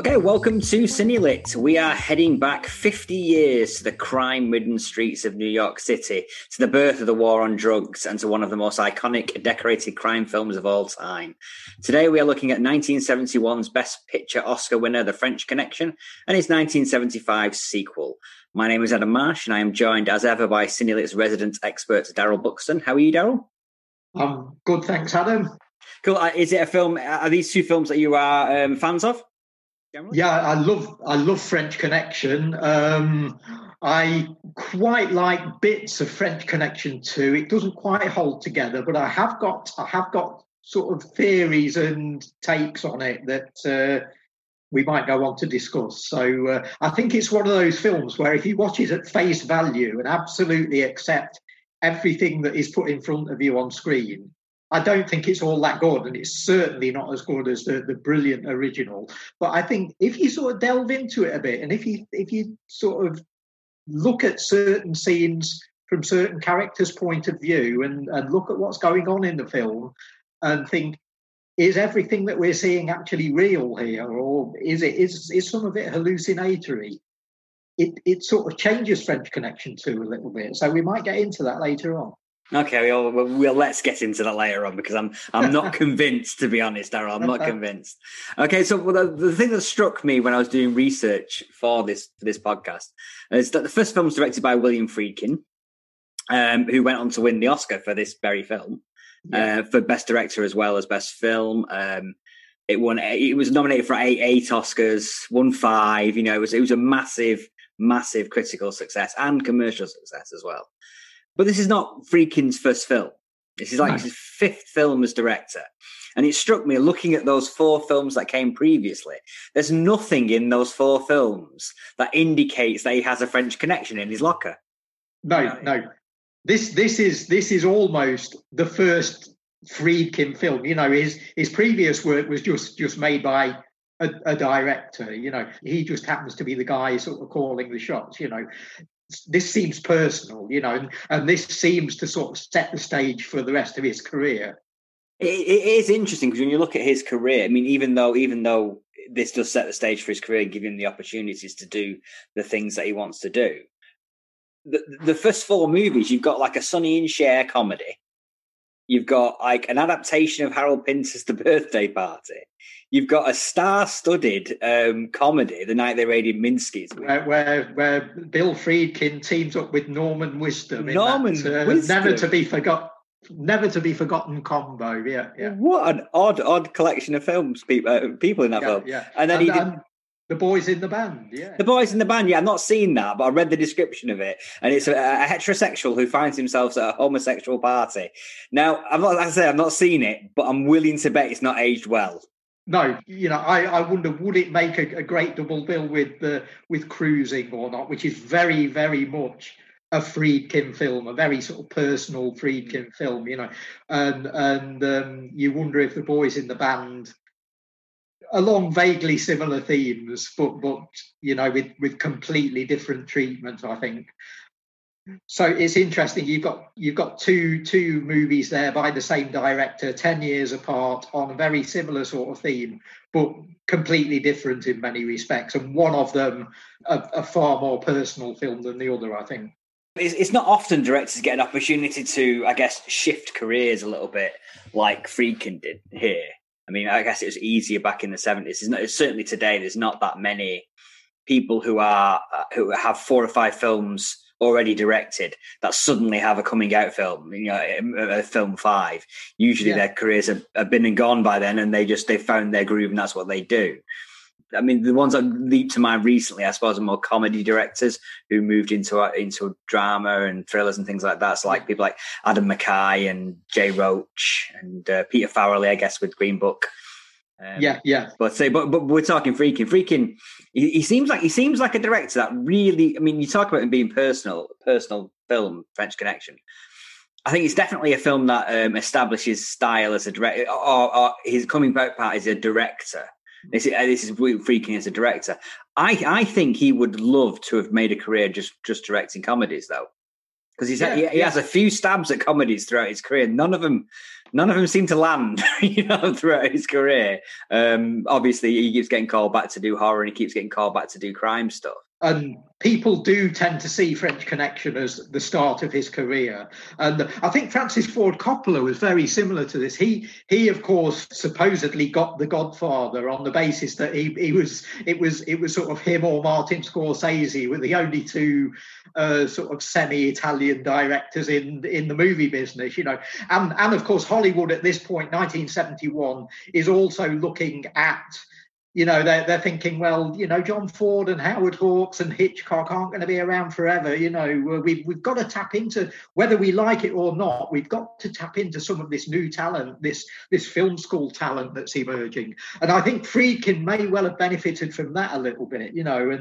Okay, welcome to CineLit. We are heading back 50 years to the crime-ridden streets of New York City, to the birth of the war on drugs, and to one of the most iconic decorated crime films of all time. Today we are looking at 1971's Best Picture Oscar winner, The French Connection, and its 1975 sequel. My name is Adam Marsh, and I am joined as ever by CineLit's resident expert, Daryl Buxton. How are you, Daryl? I'm good, thanks, Adam. Cool. Is it a film? Are these two films that you are fans of? Generally? Yeah, I love French Connection. I quite like bits of French Connection too. It doesn't quite hold together, but I have got sort of theories and takes on it that we might go on to discuss. So I think it's one of those films where if you watch it at face value and absolutely accept everything that is put in front of you on screen, I don't think it's all that good, and it's certainly not as good as the brilliant original. But I think if you sort of delve into it a bit, and if you sort of look at certain scenes from certain characters' point of view, and look at what's going on in the film, and think, is everything that we're seeing actually real here, or is some of it hallucinatory? It sort of changes French Connection too a little bit. So we might get into that later on. Okay, we'll let's get into that later on, because I'm not convinced, to be honest, Daryl. I'm not convinced. Okay, so the thing that struck me when I was doing research for this podcast is that the first film was directed by William Friedkin, who went on to win the Oscar for this very film, for Best Director as well as Best Film. It won. It was nominated for eight Oscars, won 5. You know, it was a massive critical success and commercial success as well. But this is not Friedkin's first film. This is like his 5th film as director. And it struck me, looking at those 4 films that came previously, there's nothing in those 4 films that indicates that he has a French Connection in his locker. No. This is almost the first Friedkin film. You know, his previous work was just made by a director. You know, he just happens to be the guy sort of calling the shots, you know. This seems personal, you know, and this seems to sort of set the stage for the rest of his career. It is interesting because when you look at his career, I mean, even though this does set the stage for his career and give him the opportunities to do the things that he wants to do, the first 4 movies, you've got like a Sonny and Cher comedy. You've got like an adaptation of Harold Pinter's The Birthday Party. You've got a star-studded comedy, The Night They Raided Minsky's, where Bill Friedkin teams up with Norman Wisdom. Wisdom. Never to be forgotten combo. Yeah. What an odd collection of films, people in that film. Yeah. And then he did The Boys in the Band. Yeah. The Boys in the Band. Yeah, I've not seen that, but I read the description of it, and it's a heterosexual who finds himself at a homosexual party. Now, I've not seen it, but I'm willing to bet it's not aged well. No, you know, I wonder, would it make a great double bill with Cruising or not, which is very, very much a Friedkin film, a very sort of personal Friedkin film, you know, and you wonder if The Boys in the Band, along vaguely similar themes, but you know, with completely different treatment, I think. So it's interesting. You've got two movies there by the same director, 10 years apart, on a very similar sort of theme, but completely different in many respects. And one of them a far more personal film than the other, I think. It's not often directors get an opportunity to, I guess, shift careers a little bit like Friedkin did here. I mean, I guess it was easier back in the 70s. It's certainly today, there's not that many people who have 4 or 5 films already directed that suddenly have a coming out film, you know, film 5. Usually their careers have been and gone by then, and they found their groove and that's what they do. I mean, the ones that leap to mind recently, I suppose, are more comedy directors who moved into drama and thrillers and things like that. So like people like Adam McKay and Jay Roach and Peter Farrelly, I guess, with Green Book. But we're talking Friedkin. Friedkin, he seems like a director that really, I mean, you talk about him being personal film, French Connection. I think it's definitely a film that establishes style as a director, or his coming out part as a director. This is Friedkin as a director. I think he would love to have made a career just directing comedies, though. because he has a few stabs at comedies throughout his career. None of them seem to land, throughout his career. Obviously, he keeps getting called back to do horror, and he keeps getting called back to do crime stuff. And people do tend to see French Connection as the start of his career. And I think Francis Ford Coppola was very similar to this. He of course, supposedly got The Godfather on the basis that it was sort of him or Martin Scorsese were the only two sort of semi-Italian directors in the movie business, And of course, Hollywood at this point, 1971, is also looking at, they're thinking, well, John Ford and Howard Hawks and Hitchcock aren't going to be around forever. We've got to tap into, whether we like it or not, we've got to tap into some of this new talent, this film school talent that's emerging. And I think Friedkin may well have benefited from that a little bit,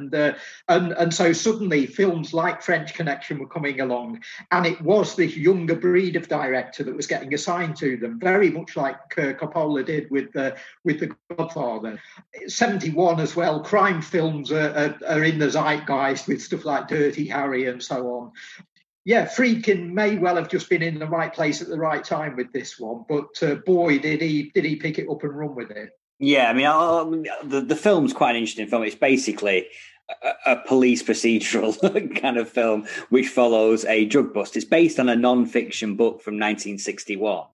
and so suddenly films like French Connection were coming along, and it was this younger breed of director that was getting assigned to them, very much like Coppola did with The Godfather. 71 as well, crime films are in the zeitgeist with stuff like Dirty Harry and so on. Yeah, Friedkin may well have just been in the right place at the right time with this one, but boy, did he pick it up and run with it. Yeah, I mean, the film's quite an interesting film. It's basically a police procedural kind of film which follows a drug bust. It's based on a non-fiction book from 1961.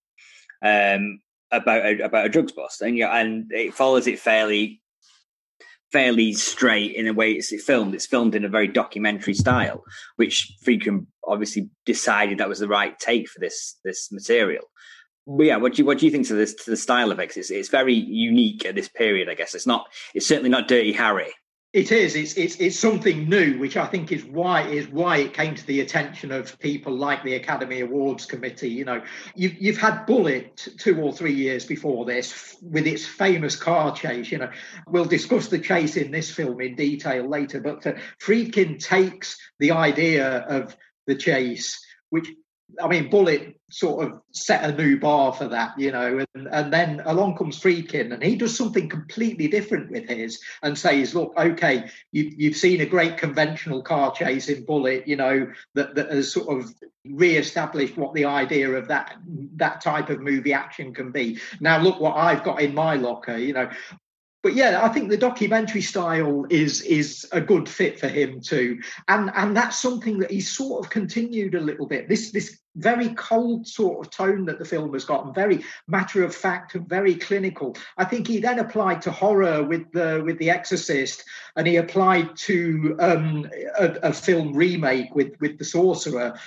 About a drugs bust, and it follows it fairly straight in a way it's filmed. It's filmed in a very documentary style, which Friedkin obviously decided that was the right take for this material. But yeah, what do you think to the style of it? It's very unique at this period, I guess. It's certainly not Dirty Harry. It is. It's something new, which I think is why it came to the attention of people like the Academy Awards Committee. You've had Bullitt 2 or 3 years before this with its famous car chase. We'll discuss the chase in this film in detail later, but Friedkin takes the idea of the chase, which, I mean, Bullitt sort of set a new bar for that, and then along comes Friedkin, and he does something completely different with his and says, look, okay, you've seen a great conventional car chase in Bullitt, that has sort of re-established what the idea of that type of movie action can be. Now look what I've got in my locker, But yeah, I think the documentary style is a good fit for him too, and that's something that he's sort of continued a little bit. This very cold sort of tone that the film has got, and very matter of fact and very clinical. I think he then applied to horror with the Exorcist, and he applied to a film remake with The Sorcerer,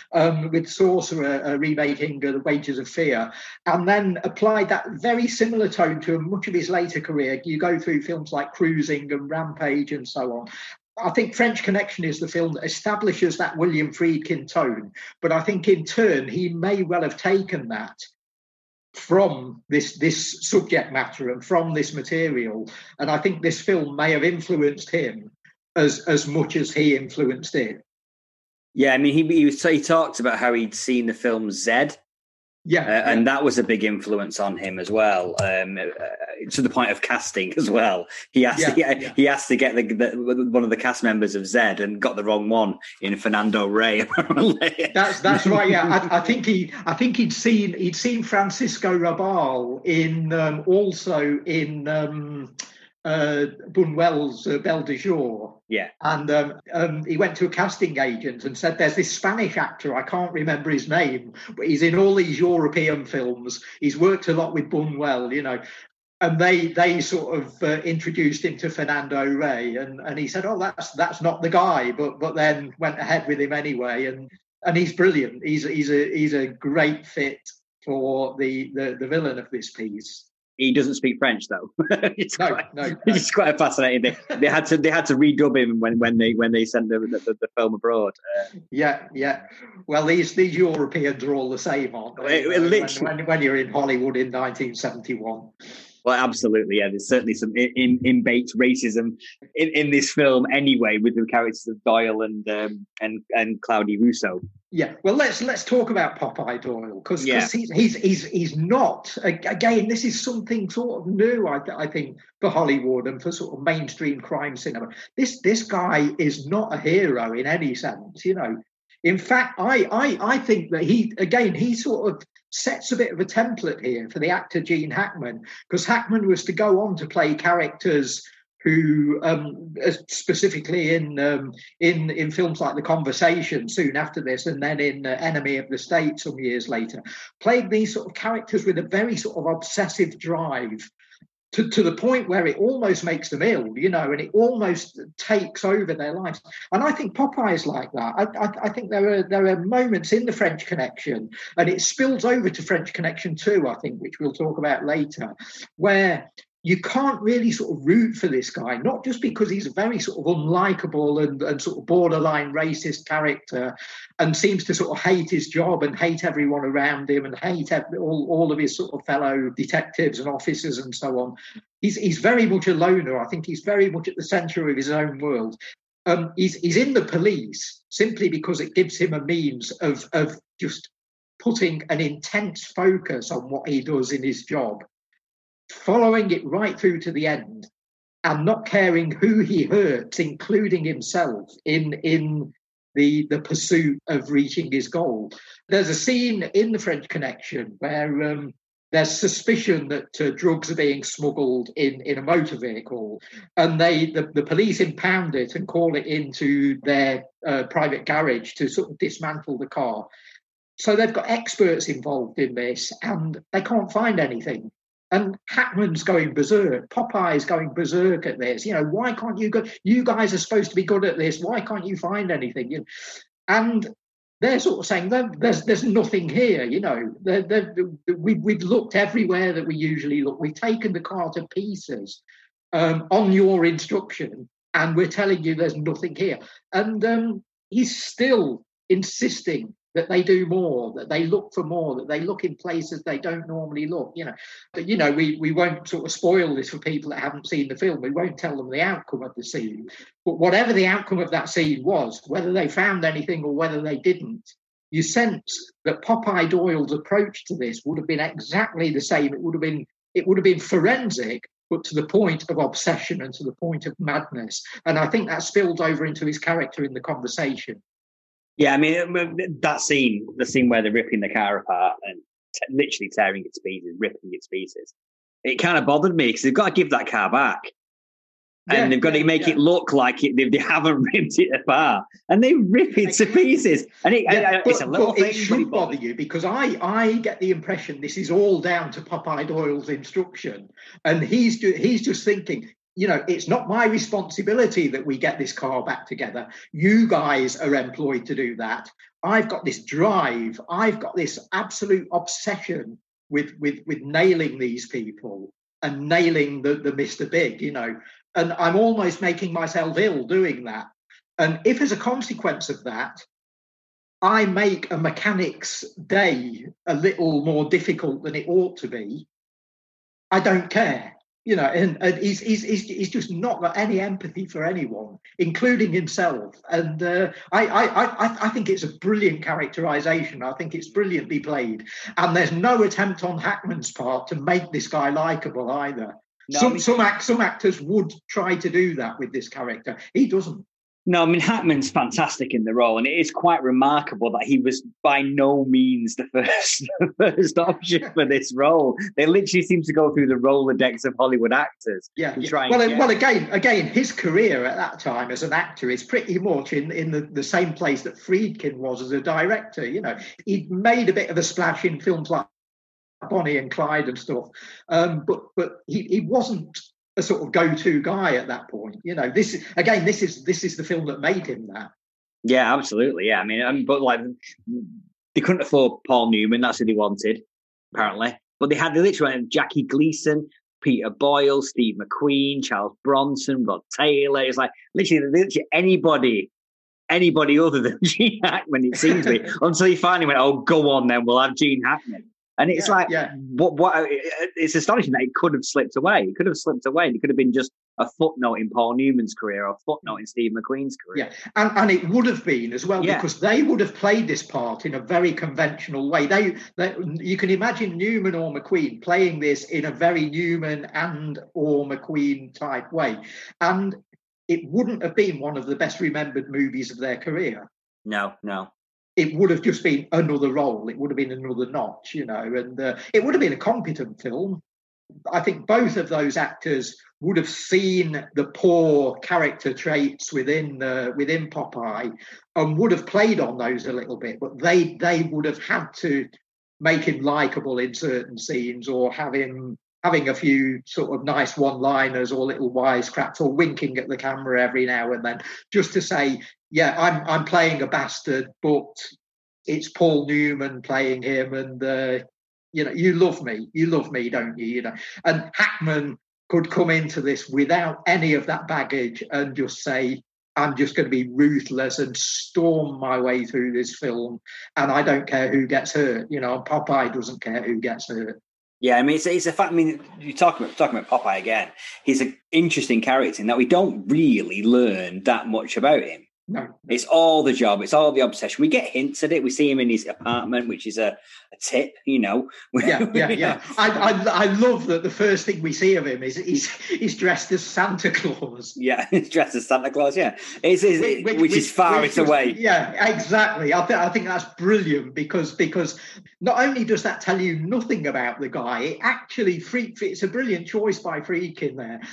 remaking The Wages of Fear, and then applied that very similar tone to much of his later career. You go through films like Cruising and Rampage and so on. I think French Connection is the film that establishes that William Friedkin tone, but I think in turn he may well have taken that from this subject matter and from this material, and I think this film may have influenced him as much as he influenced it. Yeah, I mean, he talked about how he'd seen the film Zed. And that was a big influence on him as well, to the point of casting as well. He asked to get one of the cast members of Zed and got the wrong one in Fernando Rey. Apparently, that's right. Yeah, I think he'd seen Francisco Rabal in also in Buñuel's Belle de Jour. Yeah. And he went to a casting agent and said, there's this Spanish actor, I can't remember his name, but he's in all these European films. He's worked a lot with Buñuel, And they sort of introduced him to Fernando Rey, and he said, "Oh, that's not the guy," but then went ahead with him anyway, and he's brilliant. He's a great fit for the villain of this piece. He doesn't speak French though. It's quite fascinating. They had to redub him when they sent the film abroad. Yeah. Well, these Europeans are all the same, aren't they? When you're in Hollywood in 1971. Well, absolutely, yeah. There's certainly some in-baked racism in this film anyway, with the characters of Doyle and Claude Rousseau. Yeah, well, let's talk about Popeye Doyle because he's not, again, this is something sort of new, I think, for Hollywood and for sort of mainstream crime cinema. This guy is not a hero in any sense, In fact, I think that he sort of sets a bit of a template here for the actor Gene Hackman, because Hackman was to go on to play characters who, specifically in films like The Conversation soon after this, and then in Enemy of the State some years later, played these sort of characters with a very sort of obsessive drive to the point where it almost makes them ill, and it almost takes over their lives. And I think Popeye is like that. I think there are moments in The French Connection, and it spills over to French Connection 2, I think, which we'll talk about later, where you can't really sort of root for this guy, not just because he's a very sort of unlikable and sort of borderline racist character and seems to sort of hate his job and hate everyone around him and hate all of his sort of fellow detectives and officers and so on. He's very much a loner. I think he's very much at the centre of his own world. He's in the police simply because it gives him a means of just putting an intense focus on what he does in his job, following it right through to the end, and not caring who he hurts, including himself, in the pursuit of reaching his goal. There's a scene in The French Connection where there's suspicion that drugs are being smuggled in a motor vehicle, and the police impound it and call it into their private garage to sort of dismantle the car. So they've got experts involved in this, and they can't find anything. And Hackman's going berserk. Popeye's going berserk at this. Why can't you go? You guys are supposed to be good at this. Why can't you find anything? And they're sort of saying there's nothing here. We've looked everywhere that we usually look. We've taken the car to pieces on your instruction, and we're telling you there's nothing here. And he's still insisting that they do more, that they look for more, that they look in places they don't normally look. We won't sort of spoil this for people that haven't seen the film. We won't tell them the outcome of the scene. But whatever the outcome of that scene was, whether they found anything or whether they didn't, you sense that Popeye Doyle's approach to this would have been exactly the same. It would have been forensic, but to the point of obsession and to the point of madness. And I think that spilled over into his character in The Conversation. Yeah, I mean, that scene, the scene where they're ripping the car apart and literally tearing it to pieces, ripping it to pieces, it kind of bothered me because they've got to give that car back. And they've got to make it look like they haven't ripped it apart. And they rip it to pieces. And it's a little thing. It should bother you because I get the impression this is all down to Popeye Doyle's instruction. And he's just thinking, it's not my responsibility that we get this car back together. You guys are employed to do that. I've got this drive. I've got this absolute obsession with nailing these people and nailing the Mr. Big, and I'm almost making myself ill doing that. And if as a consequence of that, I make a mechanic's day a little more difficult than it ought to be, I don't care. And he's just not got any empathy for anyone, including himself. And I think it's a brilliant characterization. I think it's brilliantly played. And there's no attempt on Hackman's part to make this guy likable either. No, some actors would try to do that with this character. He doesn't. No, I mean, Hackman's fantastic in the role, and it is quite remarkable that he was by no means the first option for this role. They literally seem to go through the Rolodex of Hollywood actors. Well, again, his career at that time as an actor is pretty much in the same place that Friedkin was as a director. He'd made a bit of a splash in films like Bonnie and Clyde and stuff, but he wasn't a sort of go-to guy at that point. This is the film that made him that. Yeah, absolutely. Yeah, I mean, but like they couldn't afford Paul Newman. That's who they wanted, apparently. But they literally had Jackie Gleason, Peter Boyle, Steve McQueen, Charles Bronson, Rod Taylor. It's like literally anybody other than Gene Hackman, it seems to be, until he finally went, oh, go on then, we'll have Gene Hackman. And it's what it's astonishing that it could have slipped away. It could have slipped away. It could have been just a footnote in Paul Newman's career or a footnote in Steve McQueen's career. Yeah, and it would have been as well because they would have played this part in a very conventional way. They you can imagine Newman or McQueen playing this in a very Newman and or McQueen type way. And it wouldn't have been one of the best remembered movies of their career. No. it would have just been another role. It would have been another notch, you know, and it would have been a competent film. I think both of those actors would have seen the poor character traits within Popeye and would have played on those a little bit, but they would have had to make him likable in certain scenes, or have him having a few sort of nice one-liners or little wisecracks, or winking at the camera every now and then, just to say, yeah, I'm playing a bastard, but it's Paul Newman playing him, and you know, you love me, don't you? You know, and Hackman could come into this without any of that baggage and just say, I'm just going to be ruthless and storm my way through this film, and I don't care who gets hurt. You know, Popeye doesn't care who gets hurt. Yeah, I mean, it's a fact. I mean, you're talking about Popeye again. He's an interesting character in that we don't really learn that much about him. No. It's all the job. It's all the obsession. We get hints at it. We see him in his apartment, which is a tip, you know. Yeah. I love that the first thing we see of him is he's dressed as Santa Claus. Yeah, he's dressed as Santa Claus. Yeah, which is far away. Yeah, exactly. I think that's brilliant because not only does that tell you nothing about the guy, it actually it's a brilliant choice by Friedkin there.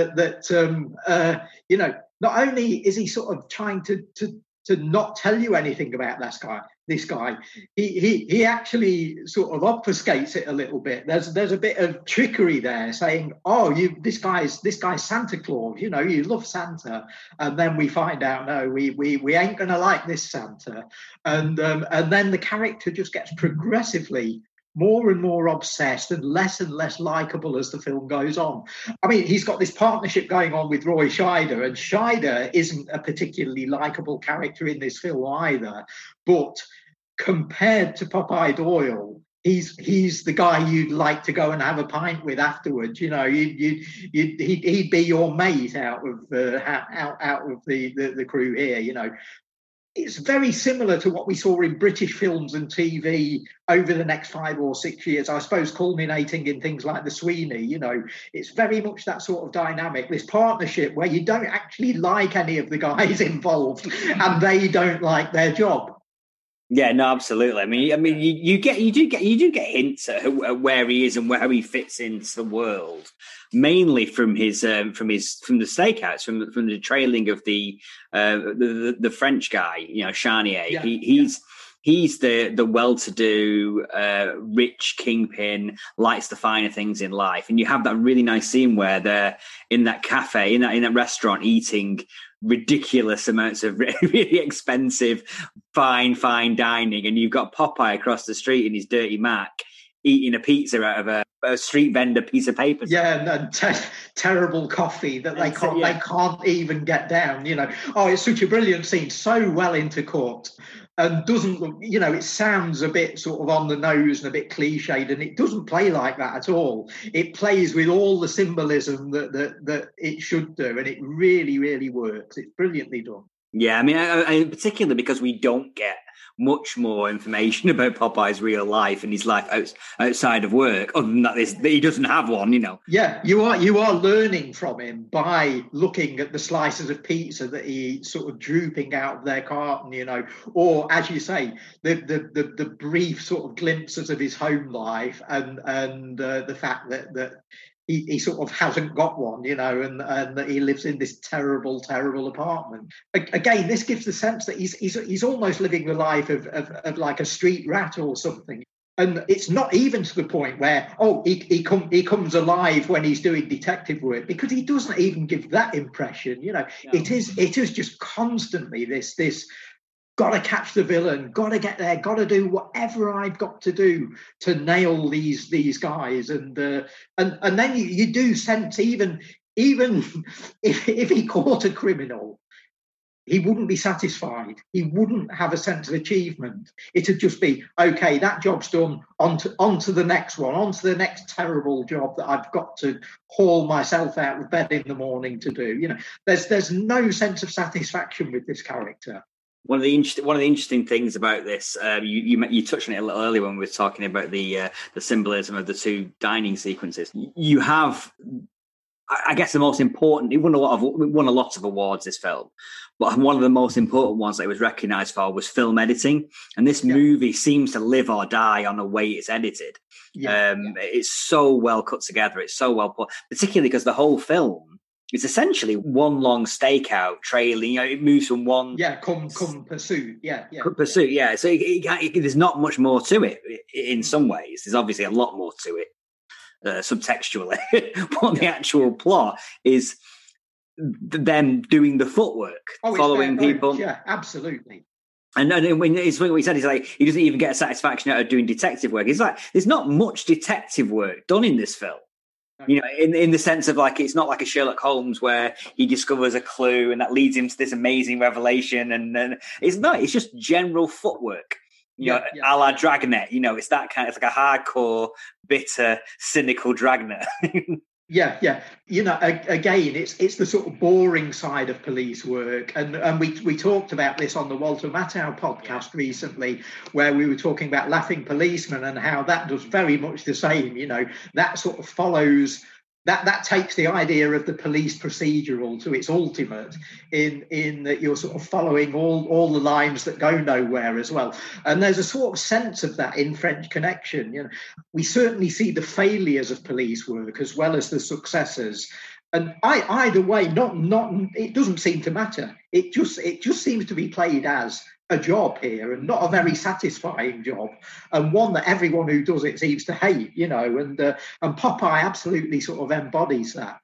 That you know. Not only is he sort of trying to not tell you anything about this guy, he actually sort of obfuscates it a little bit. There's a bit of trickery there, saying, "Oh, this guy's Santa Claus. You know, you love Santa," and then we find out, no, we ain't gonna like this Santa, and then the character just gets progressively more and more obsessed and less likable as the film goes on. I mean, he's got this partnership going on with Roy Scheider, and Scheider isn't a particularly likable character in this film either. But compared to Popeye Doyle, he's the guy you'd like to go and have a pint with afterwards. You know, he'd be your mate out of the crew here. You know. It's very similar to what we saw in British films and TV over the next 5 or 6 years, I suppose, culminating in things like The Sweeney. You know, it's very much that sort of dynamic, this partnership where you don't actually like any of the guys involved and they don't like their job. Yeah, no, absolutely. I mean, you do get hints at where he is and where he fits into the world, mainly from the stakeouts, from the trailing of the French guy, you know, Charnier. Yeah, he's the well-to-do, rich kingpin, likes the finer things in life, and you have that really nice scene where they're in that cafe, in that restaurant, eating ridiculous amounts of really expensive, fine dining, and you've got Popeye across the street in his dirty Mac eating a pizza out of a street vendor piece of paper. Yeah, and terrible coffee that they can't even get down. You know, oh, it's such a brilliant scene, so well intercut. And doesn't look, you know, it sounds a bit sort of on the nose and a bit cliched, and it doesn't play like that at all. It plays with all the symbolism that it should do, and it really, really works. It's brilliantly done. Yeah, I mean, I particularly because we don't get much more information about Popeye's real life and his life outside of work, other than that he doesn't have one, you know. Yeah, you are learning from him by looking at the slices of pizza that he eats sort of drooping out of their carton, you know, or as you say, the brief sort of glimpses of his home life and the fact that he sort of hasn't got one, you know, and that he lives in this terrible apartment. Again, this gives the sense that he's almost living the life of like a street rat or something. And it's not even to the point where, he comes alive when he's doing detective work, because he doesn't even give that impression, you know. No. It is just constantly this got to catch the villain, got to get there, got to do whatever I've got to do to nail these guys, and then you do sense even if he caught a criminal, he wouldn't be satisfied. He wouldn't have a sense of achievement. It'd just be, okay, that job's done, on to the next one, on to the next terrible job that I've got to haul myself out of bed in the morning to do. You know, there's no sense of satisfaction with this character. One of the interesting things about this, you touched on it a little earlier when we were talking about the symbolism of the two dining sequences. You have I guess the most important, it won a lot of awards, this film, but one of the most important ones that it was recognised for was film editing. And this movie seems to live or die on the way it's edited. It's so well cut together. It's so well put, particularly because the whole film is essentially one long stakeout trailing. You know, it moves from one. Come pursuit. Pursuit. Yeah. So there's not much more to it in some ways. There's obviously a lot more to it. Subtextually, but the actual plot is them doing the footwork, following people. Yeah, absolutely. And when it's what he said, he's like, he doesn't even get a satisfaction out of doing detective work. It's like there's not much detective work done in this film. You know, in the sense of like, it's not like a Sherlock Holmes where he discovers a clue and that leads him to this amazing revelation. And then it's not. It's just general footwork. You know, a la Dragnet, you know, it's that kind. It's like a hardcore, bitter, cynical Dragnet. Yeah. You know, again, it's the sort of boring side of police work, and we talked about this on the Walter Matthau podcast recently, where we were talking about Laughing Policeman and how that does very much the same. You know, that sort of follows. That takes the idea of the police procedural to its ultimate in that you're sort of following all the lines that go nowhere as well. And there's a sort of sense of that in French Connection. You know, we certainly see the failures of police work as well as the successes. And either way, not it doesn't seem to matter. It just seems to be played as a job here, and not a very satisfying job, and one that everyone who does it seems to hate, you know. And Popeye absolutely sort of embodies that.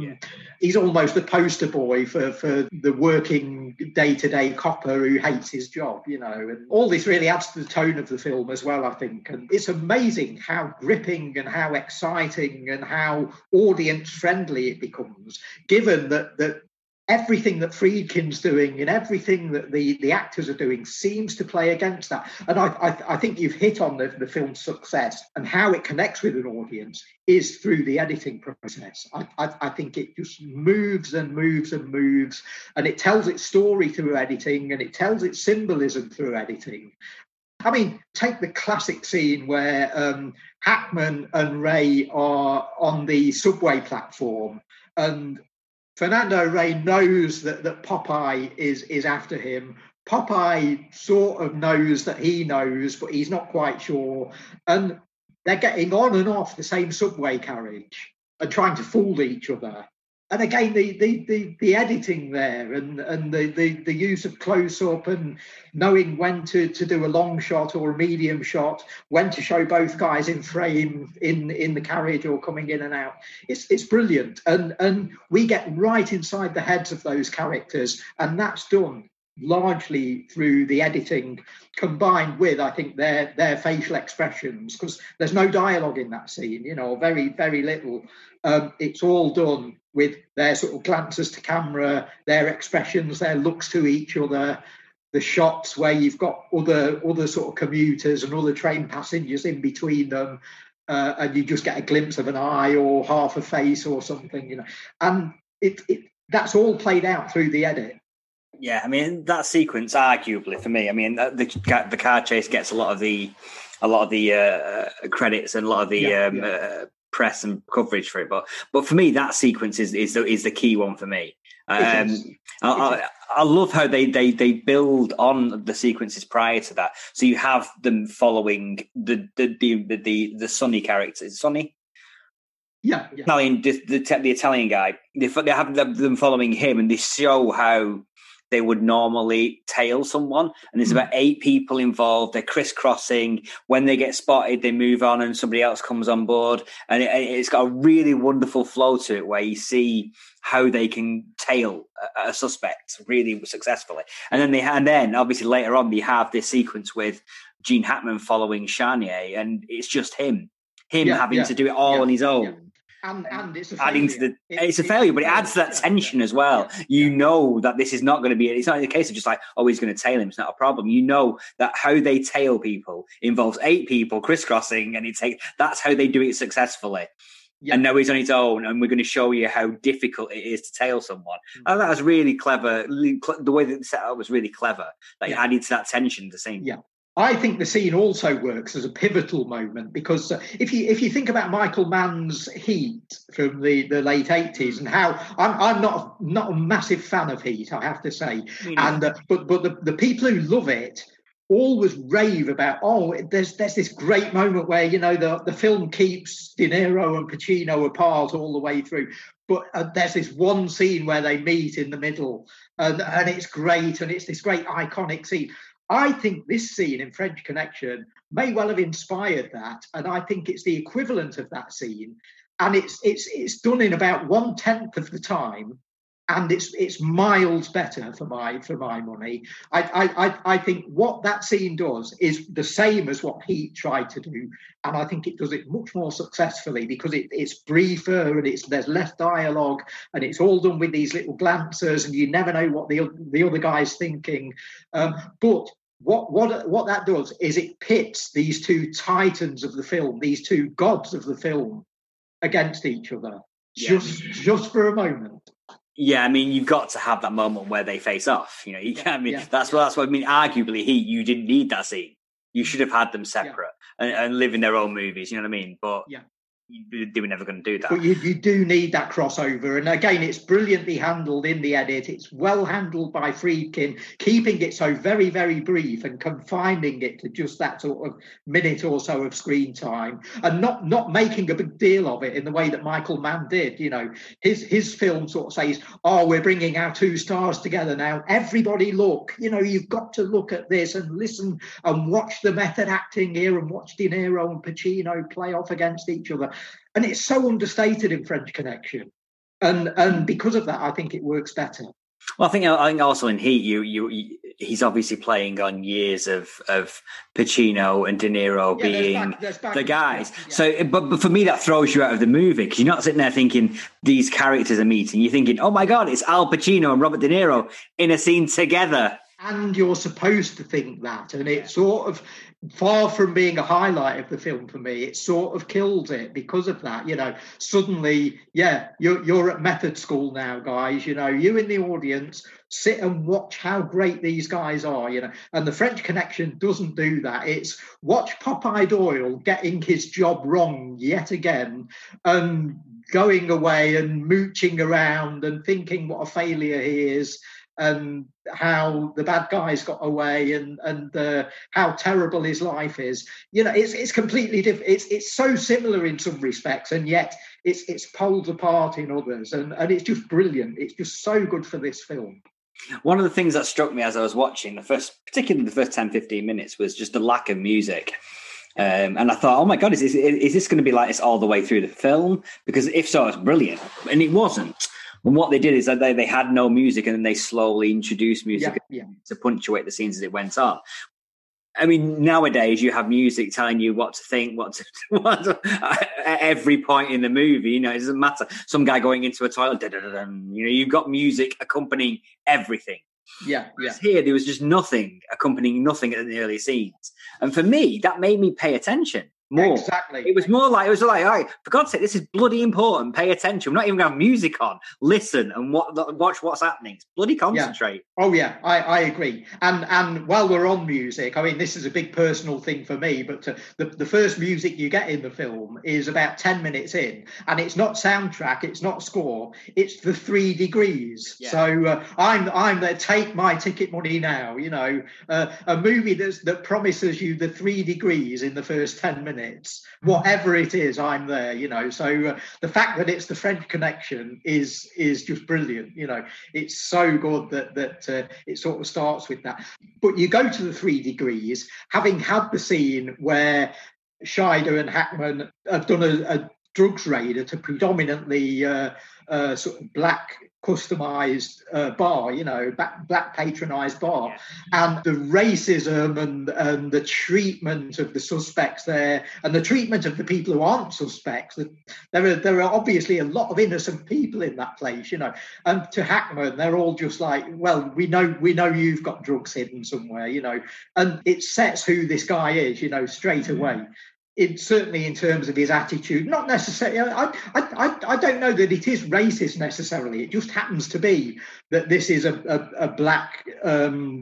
He's almost a poster boy for the working day-to-day copper who hates his job, you know. And all this really adds to the tone of the film as well, I think. And it's amazing how gripping and how exciting and how audience-friendly it becomes, given that everything that Friedkin's doing and everything that the actors are doing seems to play against that. And I think you've hit on the film's success and how it connects with an audience is through the editing process. I think it just moves and moves and moves, and it tells its story through editing, and it tells its symbolism through editing. I mean, take the classic scene where Hackman and Ray are on the subway platform, and Fernando Rey knows that Popeye is after him. Popeye sort of knows that he knows, but he's not quite sure. And they're getting on and off the same subway carriage and trying to fool each other. And again, the editing there and the use of close up and knowing when to do a long shot or a medium shot, when to show both guys in frame in the carriage or coming in and out. It's brilliant. And we get right inside the heads of those characters, and that's done largely through the editing combined with, I think, their facial expressions, because there's no dialogue in that scene, you know, very, very little. It's all done with their sort of glances to camera, their expressions, their looks to each other, the shots where you've got other sort of commuters and other train passengers in between them, and you just get a glimpse of an eye or half a face or something, you know. And that's all played out through the edit. Yeah, I mean, that sequence, arguably for me, I mean, the car chase gets a lot of the credits and a lot of the press and coverage for it, but for me, that sequence is the key one for me. I love how they build on the sequences prior to that. So you have them following the Sonny characters. Sonny? Yeah. Italian, the Italian guy. They have them following him, and they show how they would normally tail someone. And there's about 8 people involved. They're crisscrossing. When they get spotted, they move on and somebody else comes on board. And it's got a really wonderful flow to it where you see how they can tail a suspect really successfully. And then obviously later on, they have this sequence with Gene Hackman following Charnier, and it's just him having to do it all on his own. Yeah. And it's a failure. It's a failure, but it adds to that tension as well. You know that this is not going to be. It's not a case of just like, oh, he's going to tail him. It's not a problem. You know that how they tail people involves 8 people crisscrossing, and that's how they do it successfully. Yeah. And now he's on his own, and we're going to show you how difficult it is to tail someone. And that was really clever. The way that the setup was really clever. Like added to that tension, the scene. Yeah. I think the scene also works as a pivotal moment because if you think about Michael Mann's Heat from the late 80s and how I'm not a massive fan of Heat, I have to say, and but the people who love it always rave about, there's this great moment where, you know, the film keeps De Niro and Pacino apart all the way through, but there's this one scene where they meet in the middle, and it's great, and it's this great iconic scene. I think this scene in French Connection may well have inspired that, and I think it's the equivalent of that scene, and it's done in about 1/10 of the time, and it's miles better for my money. I think what that scene does is the same as what Heat tried to do, and I think it does it much more successfully because it's briefer and there's less dialogue, and it's all done with these little glances, and you never know what the other guy's thinking. But what that does is it pits these two titans of the film, these two gods of the film, against each other, just for a moment. Yeah, I mean, you've got to have that moment where they face off. You know, that's what I mean. Arguably, you didn't need that scene. You should have had them separate and live in their own movies. You know what I mean? But they were never going to do that. But you do need that crossover. And again, it's brilliantly handled in the edit. It's well handled by Friedkin, keeping it so very, very brief and confining it to just that sort of minute or so of screen time, and not making a big deal of it in the way that Michael Mann did. You know, his film sort of says, we're bringing our two stars together now. Everybody look, you know, you've got to look at this and listen and watch the method acting here and watch De Niro and Pacino play off against each other. And it's so understated in French Connection, and because of that, I think it works better. Well, I think also in Heat, he's obviously playing on years of Pacino and De Niro being the guys. Yeah. So, but for me, that throws you out of the movie because you're not sitting there thinking these characters are meeting. You're thinking, oh my God, it's Al Pacino and Robert De Niro in a scene together. And you're supposed to think that, and it's sort of far from being a highlight of the film for me. It sort of kills it because of that. You know, suddenly, you're at method school now, guys. You know, you in the audience sit and watch how great these guys are. You know, and the French Connection doesn't do that. It's watch Popeye Doyle getting his job wrong yet again, and going away and mooching around and thinking what a failure he is, and how the bad guys got away, and how terrible his life is. You know, it's completely different. It's so similar in some respects, and yet it's poles apart in others. And it's just brilliant. It's just so good for this film. One of the things that struck me as I was watching particularly the first 10, 15 minutes, was just the lack of music. And I thought, oh my God, is this going to be like this all the way through the film? Because if so, it's brilliant. And it wasn't. And what they did is that they had no music, and then they slowly introduced music to punctuate the scenes as it went on. I mean, nowadays you have music telling you what to think, what at every point in the movie. You know, it doesn't matter. Some guy going into a toilet, you know, you've got music accompanying everything. Here, there was just nothing accompanying nothing in the early scenes, and for me, that made me pay attention more. Exactly. It was more like, all right, for God's sake, this is bloody important. Pay attention. We're not even going to have music on. Listen and watch what's happening. It's bloody concentrate. Yeah. Oh yeah, I agree. And while we're on music, I mean, this is a big personal thing for me, but the first music you get in the film is about 10 minutes in, and it's not soundtrack, it's not score, it's the 3 Degrees. Yeah. So I'm there. Take my ticket money now. You know, a movie that promises you the 3 Degrees in the first 10 minutes. Whatever it is, I'm there, you know. So the fact that it's the French Connection is just brilliant. You know, it's so good that it sort of starts with that. But you go to the 3 Degrees, having had the scene where Scheider and Hackman have done a drugs raid at a predominantly sort of black customized bar, you know, black patronized bar, and the racism and the treatment of the suspects there, and the treatment of the people who aren't suspects. There are obviously a lot of innocent people in that place, you know, and to Hackman, they're all just like, well, we know you've got drugs hidden somewhere, you know, and it sets who this guy is, you know, straight away. Certainly in terms of his attitude, not necessarily. I don't know that it is racist necessarily. It just happens to be that this is a black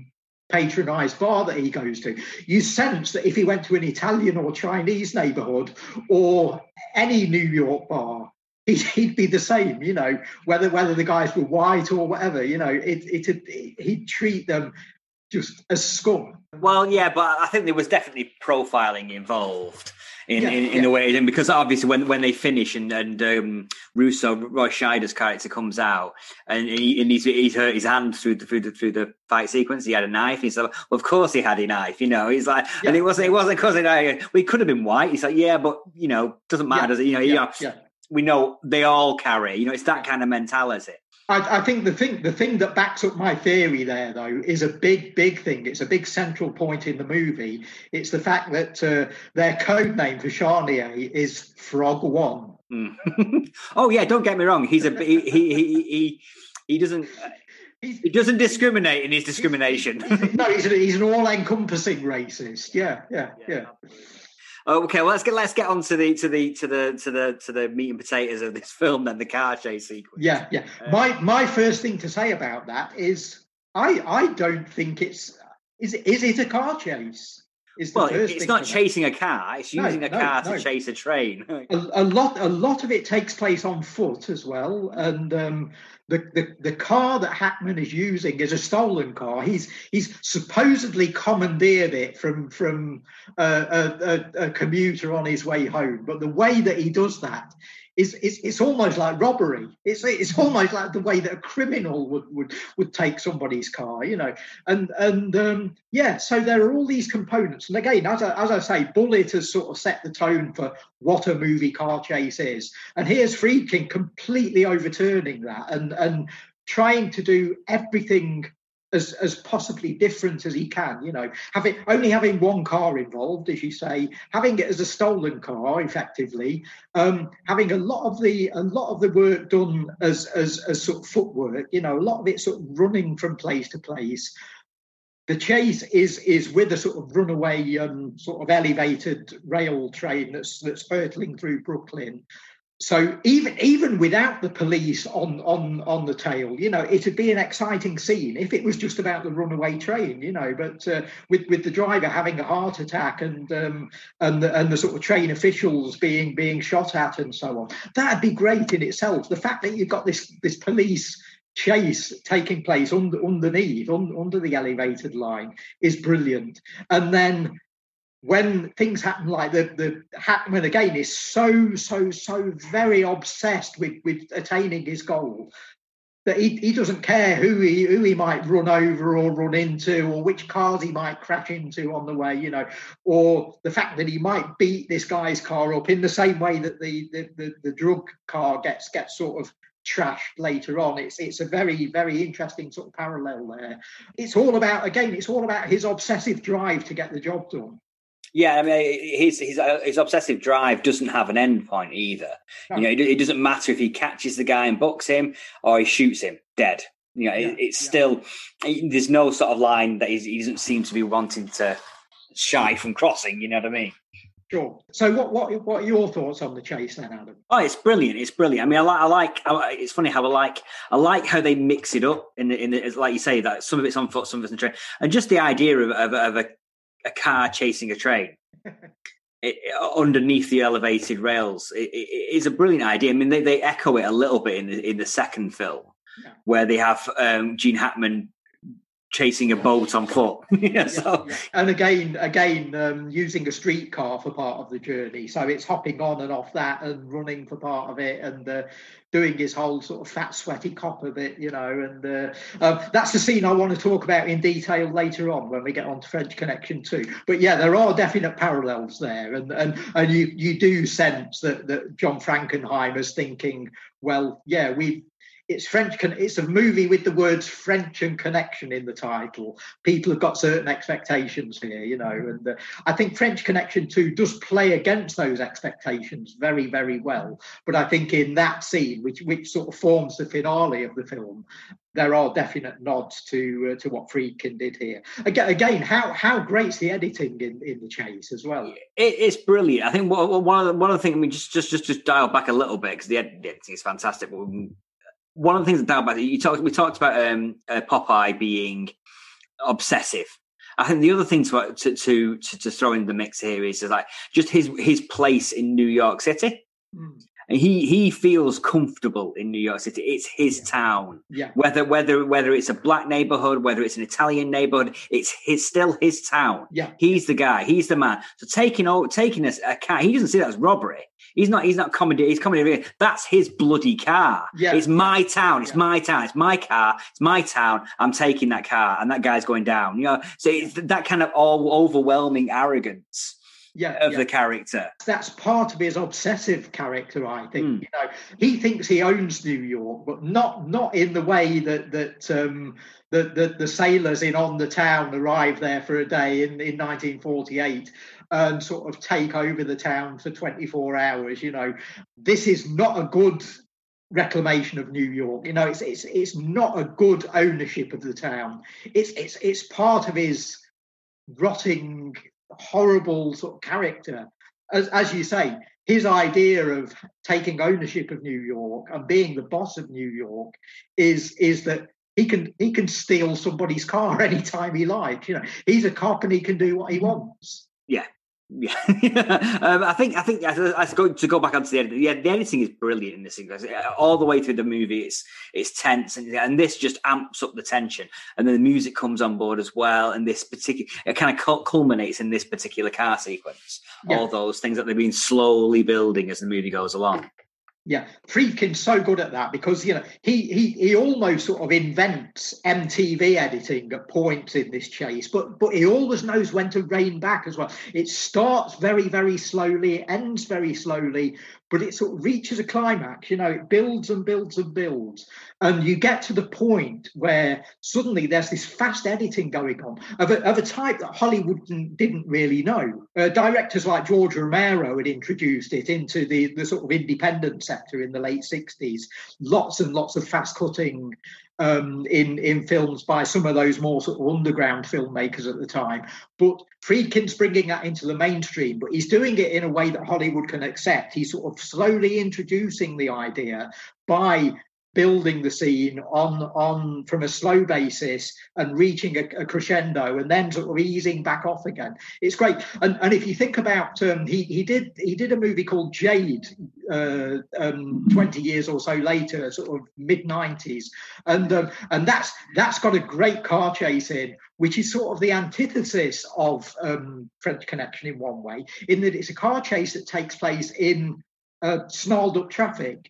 patronised bar that he goes to. You sense that if he went to an Italian or Chinese neighbourhood or any New York bar, he'd be the same, you know, whether the guys were white or whatever, you know, he'd treat them just as scum. Well, yeah, but I think there was definitely profiling involved in the way, and because obviously when they finish and Russo, Roy Scheider's character comes out and he's hurt his hand through the fight sequence. He had a knife. He said, "Well, of course he had a knife." You know, he's like, and it wasn't because we could have been white. He's like, yeah, but you know, doesn't matter, does it? You know, we know they all carry. You know, it's that kind of mentality. I think the thing that backs up my theory there, though, is a big thing. It's a big central point in the movie. It's the fact that their code name for Charnier is Frog One. Oh yeah, don't get me wrong. He doesn't. He doesn't discriminate in his discrimination. He's an all-encompassing racist. Yeah. Okay, well, let's get on to the meat and potatoes of this film, then the car chase sequence. Yeah. My first thing to say about that is I don't think is it a car chase? It's not chasing a car; it's using a car to chase a train. A lot of it takes place on foot as well, and the car that Hackman is using is a stolen car. He's supposedly commandeered it from a commuter on his way home, but the way that he does that it's almost like robbery. It's almost like the way that a criminal would take somebody's car, you know. So there are all these components. And again, as I say, Bullitt has sort of set the tone for what a movie car chase is. And here's Friedkin completely overturning that and trying to do everything as possibly different as he can, you know, only having one car involved, as you say, having it as a stolen car, effectively, having a lot of the work done as sort of footwork, you know, a lot of it sort of running from place to place. The chase is with a sort of runaway sort of elevated rail train that's hurtling through Brooklyn. So even without the police on the tail, you know, it'd be an exciting scene if it was just about the runaway train, you know. But with the driver having a heart attack and the sort of train officials being shot at and so on, that'd be great in itself. The fact that you've got this police chase taking place underneath under the elevated line is brilliant. And then when things happen, like the Hackman again is so very obsessed with attaining his goal that he doesn't care who he might run over or run into or which cars he might crash into on the way, you know, or the fact that he might beat this guy's car up in the same way that the drug car gets sort of trashed later on. It's a very, very interesting sort of parallel there. It's all about his obsessive drive to get the job done. Yeah, I mean, his obsessive drive doesn't have an end point either. No. You know, it doesn't matter if he catches the guy and books him or he shoots him dead. You know, it's still, there's no sort of line that he doesn't seem to be wanting to shy from crossing. You know what I mean? Sure. So, what are your thoughts on the chase then, Adam? Oh, it's brilliant! It's brilliant. I mean, I like. It's funny how I like how they mix it up in the like you say, that some of it's on foot, some of it's on train, and just the idea of a car chasing a train underneath the elevated rails is a brilliant idea. I mean, they echo it a little bit in the second film, where they have Gene Hackman chasing a boat on foot. And again, using a streetcar for part of the journey. So it's hopping on and off that and running for part of it and doing his whole sort of fat, sweaty cop of it, you know. And that's the scene I want to talk about in detail later on when we get on to French Connection 2. But yeah, there are definite parallels there. And you do sense that John Frankenheimer's thinking, well, yeah, it's a movie with the words French and connection in the title. People have got certain expectations here, you know, and I think French Connection 2 does play against those expectations very, very well. But I think in that scene, which sort of forms the finale of the film, there are definite nods to what Friedkin did here. Again, how great's the editing in the chase as well? It's brilliant. I think one of the things, I mean, just dial back a little bit because the editing is fantastic. But one of the things that dial back, we talked about Popeye being obsessive. I think the other thing to throw in the mix here is like just his place in New York City. Mm. And he feels comfortable in New York City. It's his town. Yeah. Whether it's a black neighborhood, whether it's an Italian neighborhood, it's still his town. Yeah. He's the guy. He's the man. So taking a car, he doesn't see that as robbery. He's not comedy. He's comedy. That's his bloody car. Yeah. It's my town. It's my town. It's my car. It's my town. I'm taking that car, and that guy's going down. So it's that kind of all overwhelming arrogance. Of the character. That's part of his obsessive character, I think. He thinks he owns New York, but not in the way that the sailors in On the Town arrive there for a day in 1948 and sort of take over the town for 24 hours. This is not a good reclamation of New York. It's not a good ownership of the town. It's part of his rotting, horrible sort of character. As you say, his idea of taking ownership of New York and being the boss of New York is that he can steal somebody's car anytime he likes. He's a cop and he can do what he wants. Yeah. I think to go back onto the editing. Yeah, the editing is brilliant in this thing. All the way through the movie, it's tense, and this just amps up the tension. And then the music comes on board as well, and it kind of culminates in this particular car sequence. Yeah. All those things that they've been slowly building as the movie goes along. Yeah, Friedkin's so good at that because he almost sort of invents MTV editing at points in this chase, but he always knows when to rein back as well. It starts very, very slowly, ends very slowly, but it sort of reaches a climax. It builds and builds and builds, and you get to the point where suddenly there's this fast editing going on of a type that Hollywood didn't really know. Directors like George Romero had introduced it into the sort of independent sector in the late 60s. Lots and lots of fast cutting in films by some of those more sort of underground filmmakers at the time. But Friedkin's bringing that into the mainstream, but he's doing it in a way that Hollywood can accept. He's sort of slowly introducing the idea by building the scene on from a slow basis and reaching a crescendo and then sort of easing back off again. It's great. And if you think about he did a movie called Jade 20 years or so later, sort of mid-90s, and that's got a great car chase in, which is sort of the antithesis of French Connection in one way, in that it's a car chase that takes place in snarled up traffic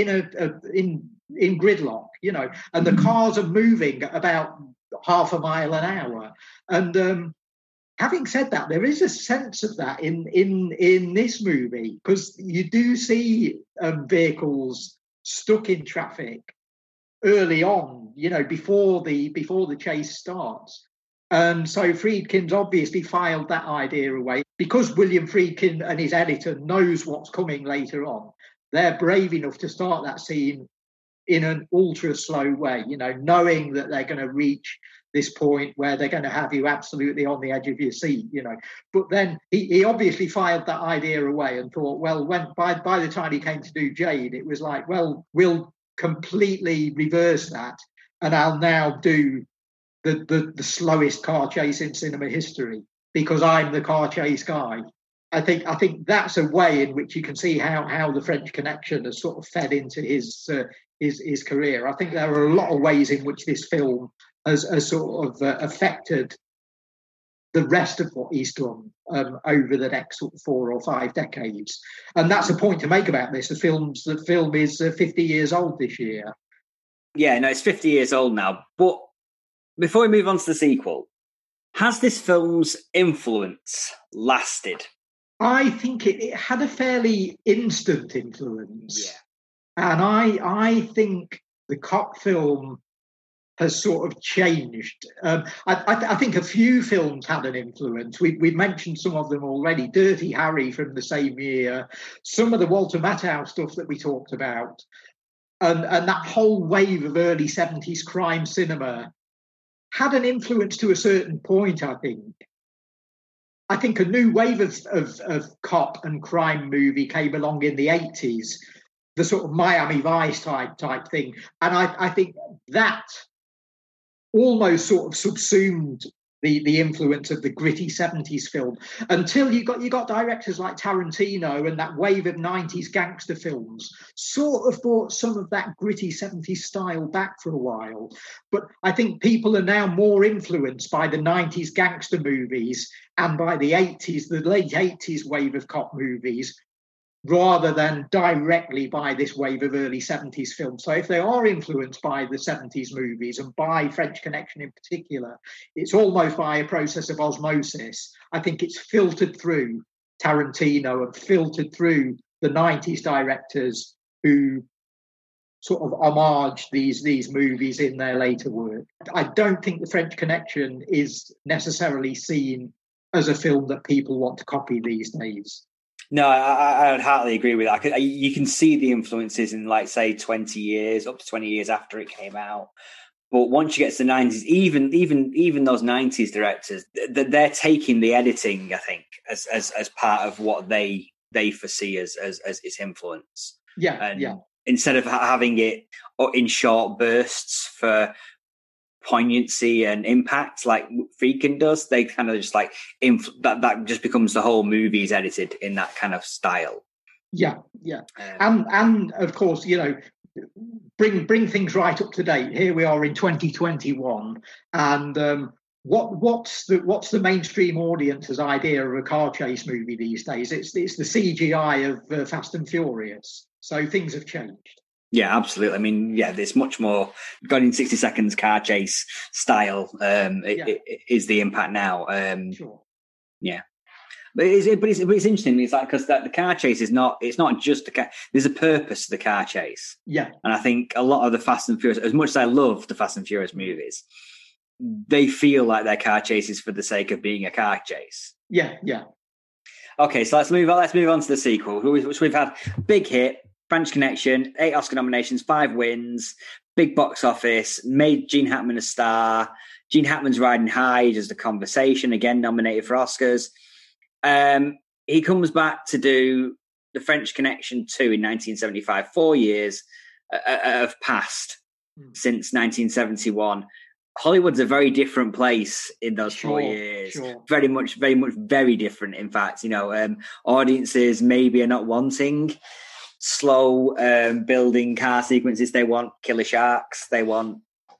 in gridlock, and the cars are moving at about half a mile an hour. And having said that, there is a sense of that in this movie, because you do see vehicles stuck in traffic early on, before the chase starts. And so Friedkin's obviously filed that idea away. Because William Friedkin and his editor knows what's coming later on, they're brave enough to start that scene in an ultra slow way, knowing that they're going to reach this point where they're going to have you absolutely on the edge of your seat, But then he obviously filed that idea away and thought, well, when by the time he came to do Jade, it was like, well, we'll completely reverse that, and I'll now do the slowest car chase in cinema history because I'm the car chase guy. I think that's a way in which you can see how the French Connection has sort of fed into his career. I think there are a lot of ways in which this film has sort of affected the rest of what he's done over the next sort of 4 or 5 decades. And that's a point to make about this. The film is 50 years old this year. Yeah, no, it's 50 years old now. But before we move on to the sequel, has this film's influence lasted? I think it had a fairly instant influence. Yeah. And I think the cop film has sort of changed. I think a few films had an influence. We've mentioned some of them already. Dirty Harry from the same year, some of the Walter Matthau stuff that we talked about, and that whole wave of early 70s crime cinema had an influence to a certain point, I think. I think a new wave of cop and crime movie came along in the 80s, the sort of Miami Vice type thing. And I think that almost sort of subsumed the influence of the gritty 70s film, until you got directors like Tarantino, and that wave of 90s gangster films sort of brought some of that gritty 70s style back for a while. But I think people are now more influenced by the 90s gangster movies and by the late 80s wave of cop movies, rather than directly by this wave of early 70s films. So if they are influenced by the 70s movies and by French Connection in particular, it's almost by a process of osmosis. I think it's filtered through Tarantino and filtered through the 90s directors who sort of homage these movies in their later work. I don't think the French Connection is necessarily seen as a film that people want to copy these days. No, I would heartily agree with that. You can see the influences in, like, say, 20 years, up to 20 years after it came out. But once you get to the 90s, even those 90s directors, they're taking the editing, I think, as part of what they foresee as its influence. Yeah, and yeah. Instead of having it in short bursts for poignancy and impact like Friedkin does, they kind of just like that just becomes the whole movie's edited in that kind of style. Yeah. And of course, bring things right up to date. Here we are in 2021, and what's the mainstream audience's idea of a car chase movie these days? It's the CGI of Fast and Furious. So things have changed. Yeah, absolutely. I mean, there's much more Gone in 60 Seconds car chase style. It is the impact now. Sure. Yeah, but it's interesting. It's like, because the car chase it's not just the car. There's a purpose to the car chase. Yeah, and I think a lot of the Fast and Furious, as much as I love the Fast and Furious movies, they feel like their car chases for the sake of being a car chase. Yeah. Okay, so let's move on to the sequel, which we've had big hit. French Connection, 8 Oscar nominations, 5 wins, big box office, made Gene Hackman a star. Gene Hackman's riding high, does The Conversation, again nominated for Oscars. He comes back to do The French Connection 2 in 1975. 4 years have passed since 1971. Hollywood's a very different place in those 4 years. Sure. Very much, very different. In fact, audiences maybe are not wanting slow building car sequences. They want killer sharks. They want,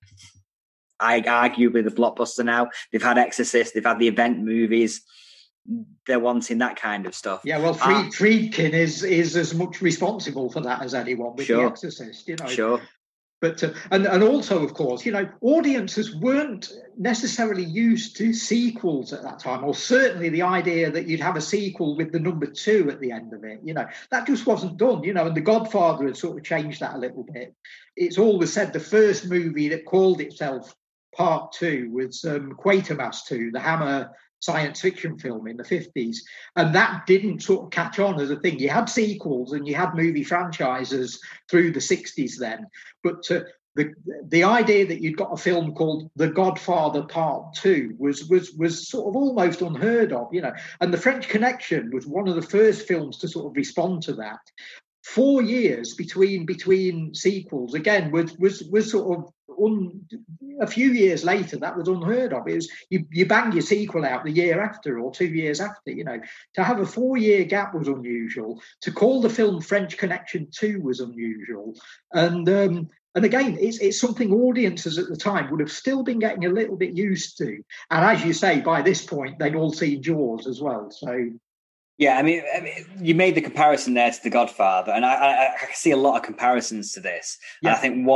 arguably, the blockbuster now. They've had Exorcist. They've had the event movies. They're wanting that kind of stuff. Yeah, well, Friedkin is as much responsible for that as anyone with The Exorcist. Sure. But and also, of course, audiences weren't necessarily used to sequels at that time, or certainly the idea that you'd have a sequel with the number 2 at the end of it. That just wasn't done. And The Godfather had sort of changed that a little bit. It's always said the first movie that called itself Part 2 was Quatermass 2, the Hammer science fiction film in the 50s, and that didn't sort of catch on as a thing. You had sequels and you had movie franchises through the 60s then, but the idea that you'd got a film called The Godfather Part 2 was sort of almost unheard of, and The French Connection was one of the first films to sort of respond to that. 4 years between sequels again was sort of a few years later, that was unheard of. It was you bang your sequel out the year after or 2 years after. To have a 4-year gap was unusual. To call the film French Connection 2 was unusual, and again, it's something audiences at the time would have still been getting a little bit used to. And as you say, by this point, they'd all seen Jaws as well. So. Yeah, I mean, you made the comparison there to The Godfather, and I see a lot of comparisons to this. Yeah. And I think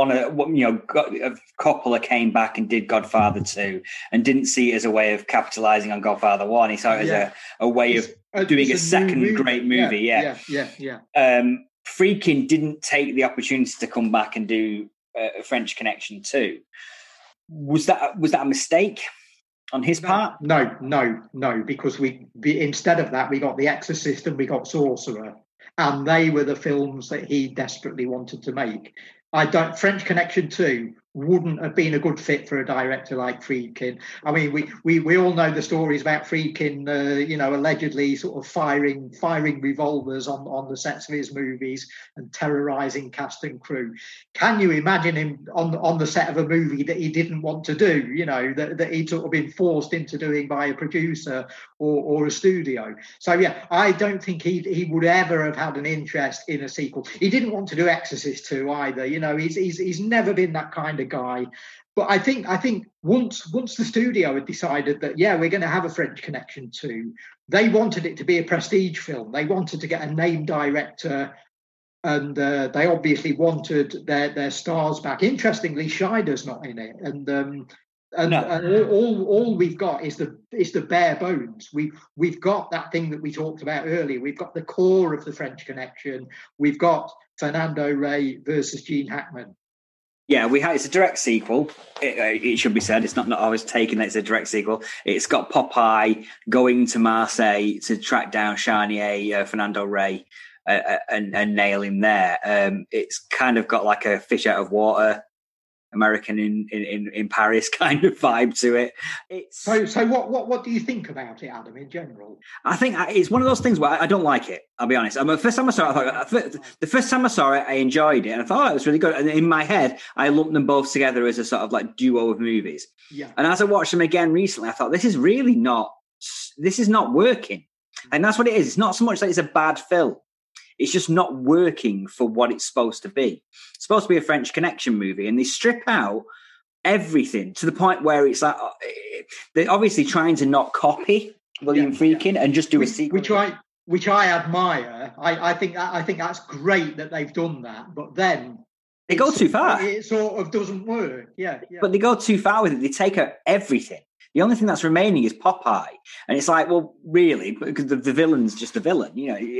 Coppola came back and did Godfather 2 and didn't see it as a way of capitalizing on Godfather 1. He saw it as a way of doing a second great movie. Yeah. Friedkin didn't take the opportunity to come back and do French Connection 2. Was that a mistake on his part? No, because we instead of that, we got The Exorcist and we got Sorcerer, and they were the films that he desperately wanted to make. French Connection 2 wouldn't have been a good fit for a director like Friedkin. I mean, we all know the stories about Friedkin, allegedly sort of firing revolvers on the sets of his movies and terrorizing cast and crew. Can you imagine him on the set of a movie that he didn't want to do, that he'd sort of been forced into doing by a producer or a studio? So, yeah, I don't think he would ever have had an interest in a sequel. He didn't want to do Exorcist 2 either. He's never been that kind of guy. But I think once the studio had decided that, yeah, we're going to have a French Connection 2, they wanted it to be a prestige film. They wanted to get a name director, and they obviously wanted their stars back. Interestingly, Scheider's not in it, and all we've got is the bare bones. We've got that thing that we talked about earlier. We've got the core of the French Connection. We've got Fernando Rey versus Gene Hackman. Yeah, it's a direct sequel. It should be said. It's not always taken that it's a direct sequel. It's got Popeye going to Marseille to track down Charnier, Fernando Rey, and nail him there. It's kind of got like a fish out of water, American in Paris kind of vibe to it. So what do you think about it, Adam, in general? I think it's one of those things where I don't like it. I'll be honest. The first time I saw it, I enjoyed it, and I thought it was really good. And in my head, I lumped them both together as a sort of like duo of movies. Yeah. And as I watched them again recently, I thought this is not working. And that's what it is. It's not so much that it's a bad film. It's just not working for what it's supposed to be. It's supposed to be a French Connection movie, and they strip out everything to the point where it's like they're obviously trying to not copy William Friedkin and just do a sequel, which I admire. I think that's great that they've done that, but then they go too far. It sort of doesn't work. Yeah. But they go too far with it. They take out everything. The only thing that's remaining is Popeye, and it's like, well, really, because the villain's just a villain,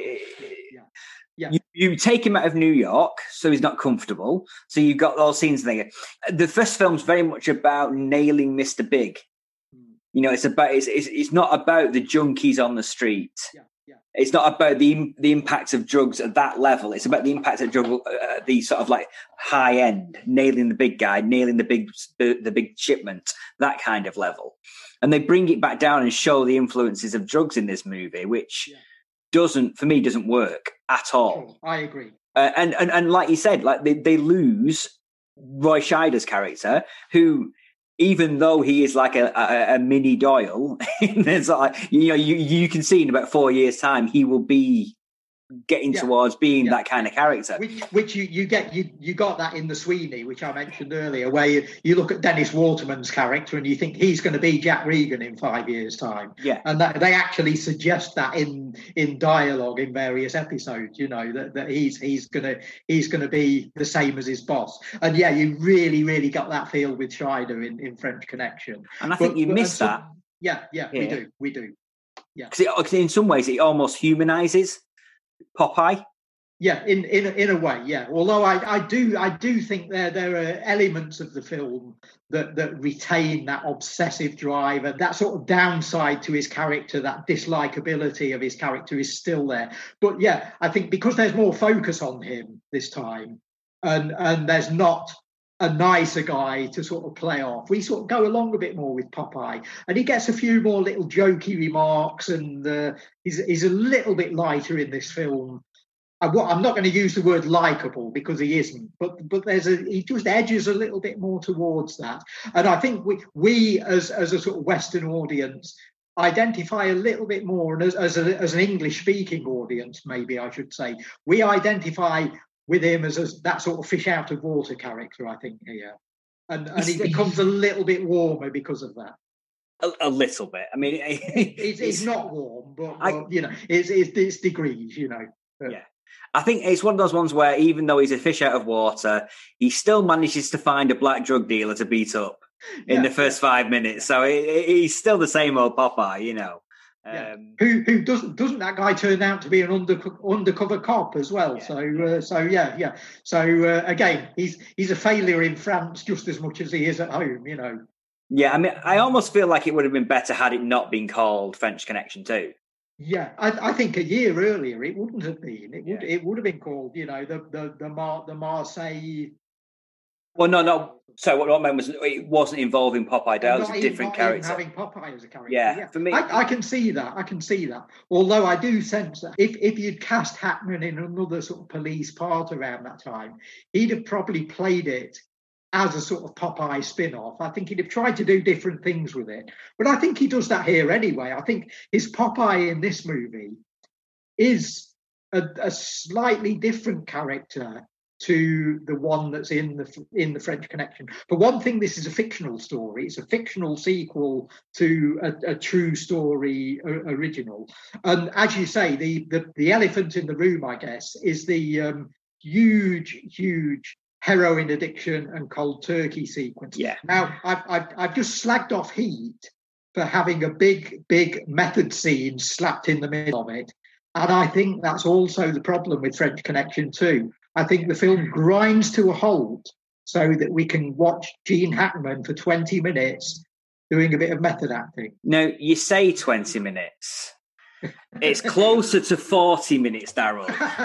Yeah. You take him out of New York, so he's not comfortable. So you've got those scenes there. The first film's very much about nailing Mr. Big. It's not about the junkies on the street. Yeah. It's not about the impact of drugs at that level. It's about the impact of drugs at the sort of like high end, nailing the big guy, nailing the big shipment, that kind of level. And they bring it back down and show the influences of drugs in this movie, which doesn't work at all. I agree. And like you said, like they lose Roy Scheider's character, who, even though he is like a mini Doyle, it's like, you can see in about 4 years' time he will be getting towards being that kind of character. Which you got that in the Sweeney, which I mentioned earlier, where you look at Dennis Waterman's character and you think he's going to be Jack Regan in 5 years' time. Yeah. And that they actually suggest that in dialogue in various episodes, that he's gonna be the same as his boss. And yeah, you really, really got that feel with Scheider in French Connection. And I think you missed that. Yeah, we do. Yeah. Because in some ways it almost humanizes Popeye. Yeah, in a way, yeah. Although I do think there are elements of the film that retain that obsessive drive, and that sort of downside to his character, that dislikability of his character is still there. But yeah, I think because there's more focus on him this time, and there's not a nicer guy to sort of play off, we sort of go along a bit more with Popeye, and he gets a few more little jokey remarks, and he's a little bit lighter in this film. I'm not going to use the word likable because he isn't, but he just edges a little bit more towards that, and I think we as a sort of Western audience identify a little bit more, and as an English speaking audience, maybe I should say, we identify with him as that sort of fish out of water character, I think, here. And he becomes a little bit warmer because of that. A little bit. I mean, it's not warm, but it's degrees, Yeah. I think it's one of those ones where even though he's a fish out of water, he still manages to find a black drug dealer to beat up in the first 5 minutes. So he's still the same old Popeye, Who doesn't that guy turn out to be an undercover cop as well? Yeah. So again, he's a failure in France just as much as he is at home. Yeah, I mean, I almost feel like it would have been better had it not been called French Connection 2. Yeah, I think a year earlier it wouldn't have been. It would have been called, the Marseille. Well, no. So what I meant was it wasn't involving Popeye. That was a different character. Having Popeye as a character. Yeah, for me, I can see that. Although I do sense that if you'd cast Hackman in another sort of police part around that time, he'd have probably played it as a sort of Popeye spin-off. I think he'd have tried to do different things with it. But I think he does that here anyway. I think his Popeye in this movie is a slightly different character to the one that's in the French Connection. For one thing, this is a fictional story. It's a fictional sequel to a true story original. And as you say, the elephant in the room, I guess, is the huge heroin addiction and cold turkey sequence. Yeah. Now, I've just slagged off Heat for having a big method scene slapped in the middle of it. And I think that's also the problem with French Connection too. I think the film grinds to a halt so that we can watch Gene Hackman for 20 minutes doing a bit of method acting. No, you say 20 minutes. It's closer to 40 minutes, Daryl.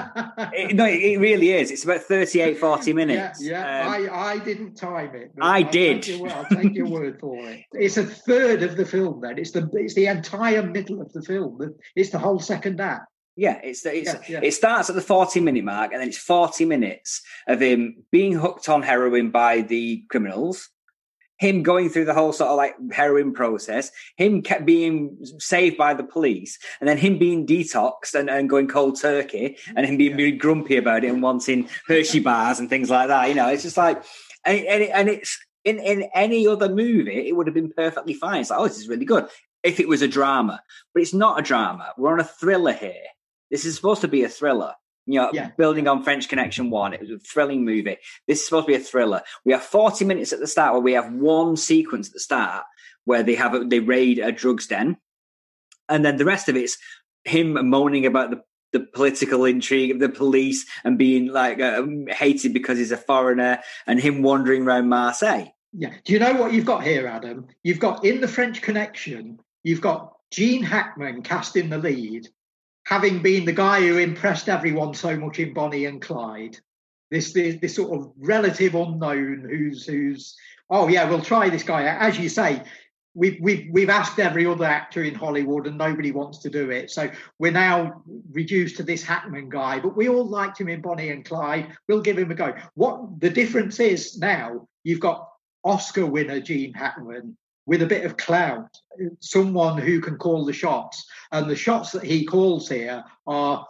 It really is. It's about 38, 40 minutes. Yeah. I didn't time it. I did. I'll take your word for it. It's a third of the film then. It's the entire middle of the film. It's the whole second act. Yeah, it starts at the 40-minute mark, and then it's 40 minutes of him being hooked on heroin by the criminals, him going through the whole sort of like heroin process, him being saved by the police, and then him being detoxed and going cold turkey, and him being really grumpy about it and wanting Hershey bars and things like that. You know, it's just like, and it's in any other movie, it would have been perfectly fine. It's like, oh, this is really good if it was a drama, but it's not a drama. We're on a thriller here. This is supposed to be a thriller. You know, building on French Connection 1, it was a thrilling movie. This is supposed to be a thriller. We have 40 minutes at the start where we have one sequence at the start where they raid a drugs den. And then the rest of it's him moaning about the political intrigue of the police and being like hated because he's a foreigner, and him wandering around Marseille. Yeah. Do you know what you've got here, Adam? You've got in the French Connection, you've got Gene Hackman cast in the lead, having been the guy who impressed everyone so much in Bonnie and Clyde, this sort of relative unknown who's oh yeah, we'll try this guy out. As you say, we've asked every other actor in Hollywood and nobody wants to do it. So we're now reduced to this Hackman guy, but we all liked him in Bonnie and Clyde. We'll give him a go. What the difference is now, you've got Oscar winner Gene Hackman with a bit of clout, someone who can call the shots. And the shots that he calls here are,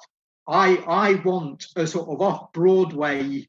I want a sort of off-Broadway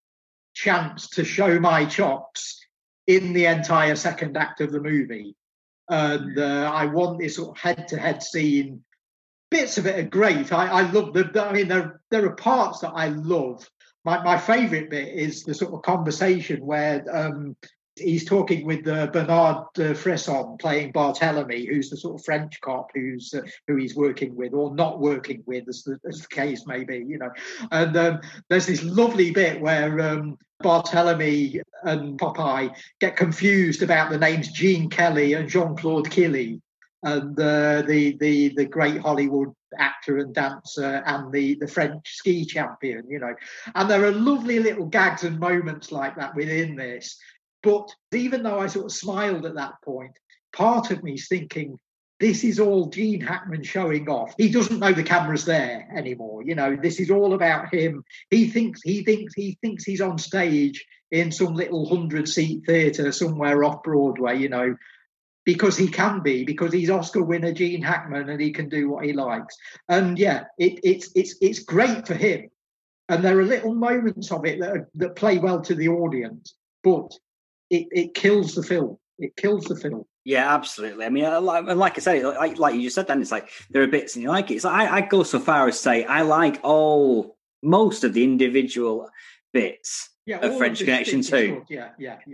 chance to show my chops in the entire second act of the movie. And I want this sort of head-to-head scene. Bits of it are great. I love there are parts that I love. My favourite bit is the sort of conversation where he's talking with Bernard Fresson playing Barthélemy, who's the sort of French cop who he's working with or not working with, as the case may be, you know. And there's this lovely bit where Barthélemy and Popeye get confused about the names Gene Kelly and Jean-Claude Killy, and the great Hollywood actor and dancer and the French ski champion, you know. And there are lovely little gags and moments like that within this. But even though I sort of smiled at that point, part of me is thinking, this is all Gene Hackman showing off. He doesn't know the camera's there anymore. You know, this is all about him. He thinks he's on stage in some little 100-seat theatre somewhere off Broadway, you know, because he can be, because he's Oscar winner Gene Hackman and he can do what he likes. And yeah, it's great for him. And there are little moments of it that play well to the audience, but it kills the film. It kills the film. Yeah, absolutely. I mean, like I said, like you just said, then it's like there are bits and you like it. It's like, I go so far as say I like most of the individual bits of French Connection too. Yeah.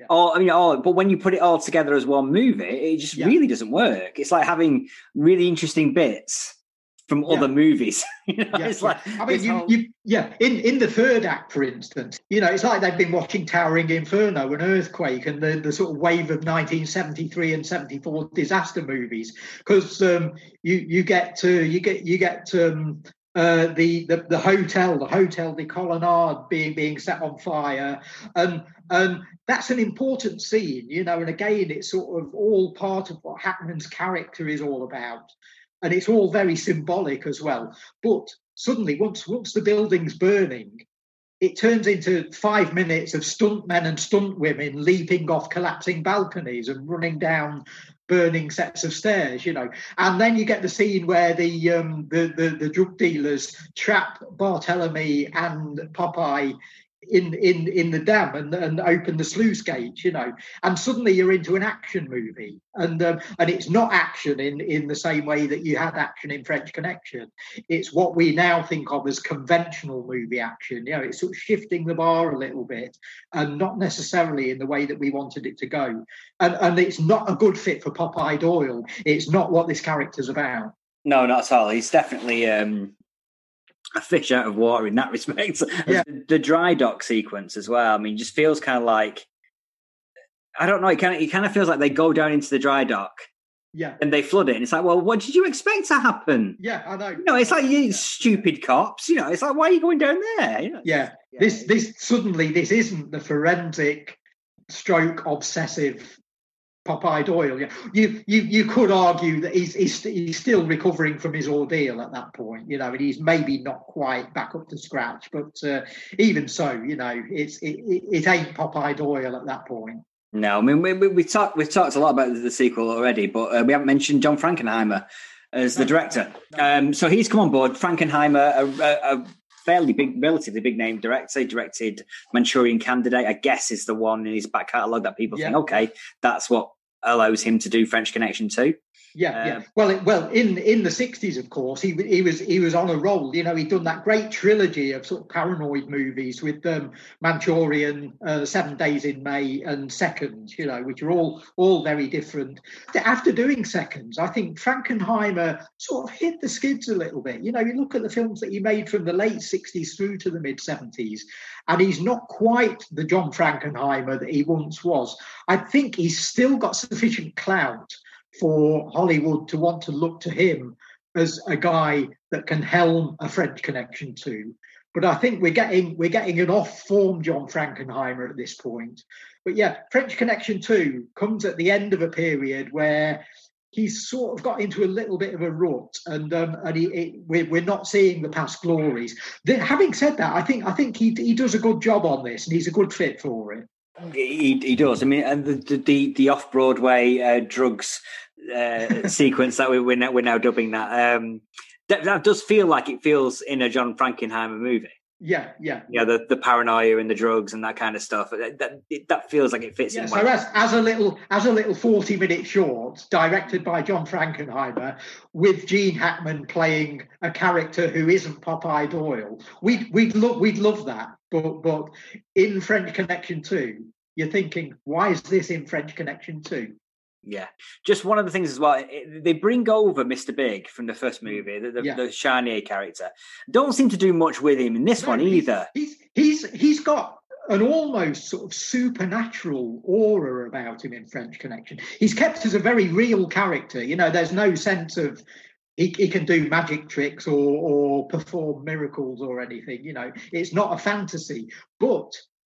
But when you put it all together as one movie, it just really doesn't work. It's like having really interesting bits from other movies. You know, it's like, I mean, in the third act, for instance, you know, it's like they've been watching Towering Inferno and Earthquake and the sort of wave of 1973 and 74 disaster movies, because you get the hotel de Colonnade being set on fire, and that's an important scene, you know. And again, it's sort of all part of what Hackman's character is all about, and it's all very symbolic as well. But suddenly, once the building's burning, it turns into 5 minutes of stuntmen and stunt women leaping off collapsing balconies and running down burning sets of stairs, you know. And then you get the scene where the drug dealers trap Barthélemy and Popeye in the dam and open the sluice gate, you know. And suddenly you're into an action movie, and it's not action in the same way that you had action in French Connection. It's what we now think of as conventional movie action. You know, it's sort of shifting the bar a little bit, and not necessarily in the way that we wanted it to go. And it's not a good fit for Popeye Doyle. It's not what this character's about. No, not at all. He's definitely a fish out of water in that respect. Yeah. The dry dock sequence as well. I mean, just feels kind of like, I don't know. It kind of feels like they go down into the dry dock, yeah, and they flood it. And it's like, well, what did you expect to happen? Yeah, I know. No, it's like you stupid cops. You know, it's like, why are you going down there? You know? Yeah. This suddenly this isn't the forensic stroke obsessive Popeye Doyle. Yeah, you could argue that he's still recovering from his ordeal at that point, you know, and he's maybe not quite back up to scratch. But even so, you know, it ain't Popeye Doyle at that point. No, I mean we've talked a lot about the sequel already, but we haven't mentioned John Frankenheimer as the director. No. So he's come on board. Frankenheimer, a fairly big, relatively big name director. He directed Manchurian Candidate, I guess, is the one in his back catalogue that people think, okay, that's what allows him to do French Connection too. Yeah. Well, in the 60s, of course, he was on a roll. You know, he'd done that great trilogy of sort of paranoid movies with Manchurian, 7 Days in May, and Seconds. You know, which are all very different. After doing Seconds, I think Frankenheimer sort of hit the skids a little bit. You know, you look at the films that he made from the late 60s through to the mid 70s, and he's not quite the John Frankenheimer that he once was. I think he's still got sufficient clout for Hollywood to want to look to him as a guy that can helm a French Connection too. But I think we're getting an off-form John Frankenheimer at this point. But yeah, French Connection 2 comes at the end of a period where he's sort of got into a little bit of a rut, and we're not seeing the past glories. Having said that, I think he does a good job on this, and he's a good fit for it. He does. I mean, and the off Broadway drugs sequence that we're now dubbing that does feel like it feels in a John Frankenheimer movie. Yeah. Yeah, the paranoia and the drugs and that kind of stuff. That feels like it fits in. So as a little 40-minute short directed by John Frankenheimer with Gene Hackman playing a character who isn't Popeye Doyle, we'd love that. But in French Connection 2, you're thinking, why is this in French Connection 2? Yeah. Just one of the things as well, they bring over Mr. Big from the first movie, the Charnier character. Don't seem to do much with him in this one either. He's got an almost sort of supernatural aura about him in French Connection. He's kept as a very real character. You know, there's no sense of he can do magic tricks or perform miracles or anything. You know, it's not a fantasy. But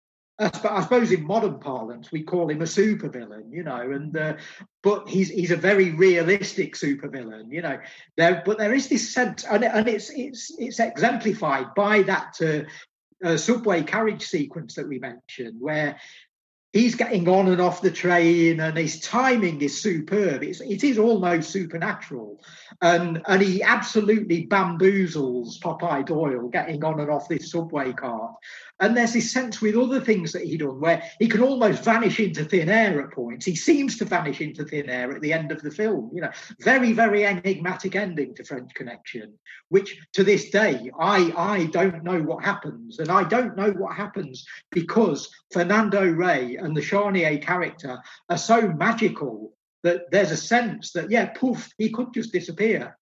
I suppose in modern parlance we call him a supervillain. You know, but he's a very realistic supervillain. You know, there is this sense, and it's exemplified by that subway carriage sequence that we mentioned, where he's getting on and off the train, and his timing is superb. It is almost supernatural, and he absolutely bamboozles Popeye Doyle getting on and off this subway car. And there's this sense with other things that he done where he can almost vanish into thin air at points. He seems to vanish into thin air at the end of the film. You know, very, very enigmatic ending to French Connection, which to this day, I don't know what happens. And I don't know what happens because Fernando Rey and the Charnier character are so magical that there's a sense that, yeah, poof, he could just disappear.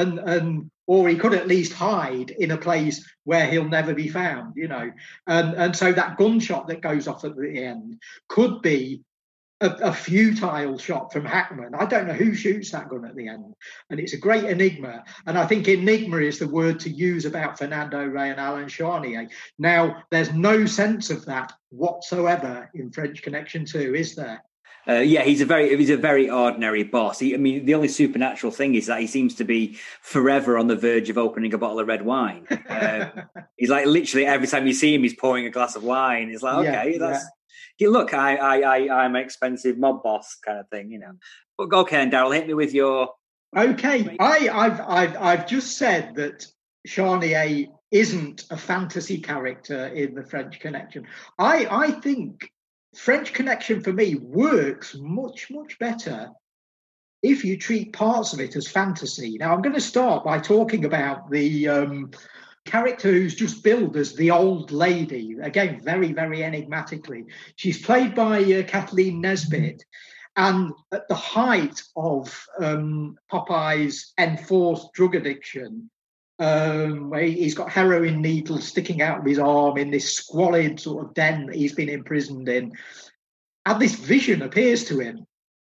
Or he could at least hide in a place where he'll never be found, you know. And so that gunshot that goes off at the end could be a futile shot from Hackman. I don't know who shoots that gun at the end. And it's a great enigma. And I think enigma is the word to use about Fernando Rey and Alain Charnier. Now, there's no sense of that whatsoever in French Connection 2, is there? Yeah, he's a very ordinary boss. I mean, the only supernatural thing is that he seems to be forever on the verge of opening a bottle of red wine. He's like literally every time you see him, he's pouring a glass of wine. It's like, okay, look, I'm an expensive mob boss kind of thing, you know. But okay, and Daryl, hit me with your. Okay, I've just said that Charnier isn't a fantasy character in the French Connection. I think French Connection for me works much, much better if you treat parts of it as fantasy. Now, I'm going to start by talking about the character who's just billed as the old lady. Again, very, very enigmatically. She's played by Kathleen Nesbitt. And at the height of Popeye's enforced drug addiction, he's got heroin needles sticking out of his arm in this squalid sort of den that he's been imprisoned in. And this vision appears to him.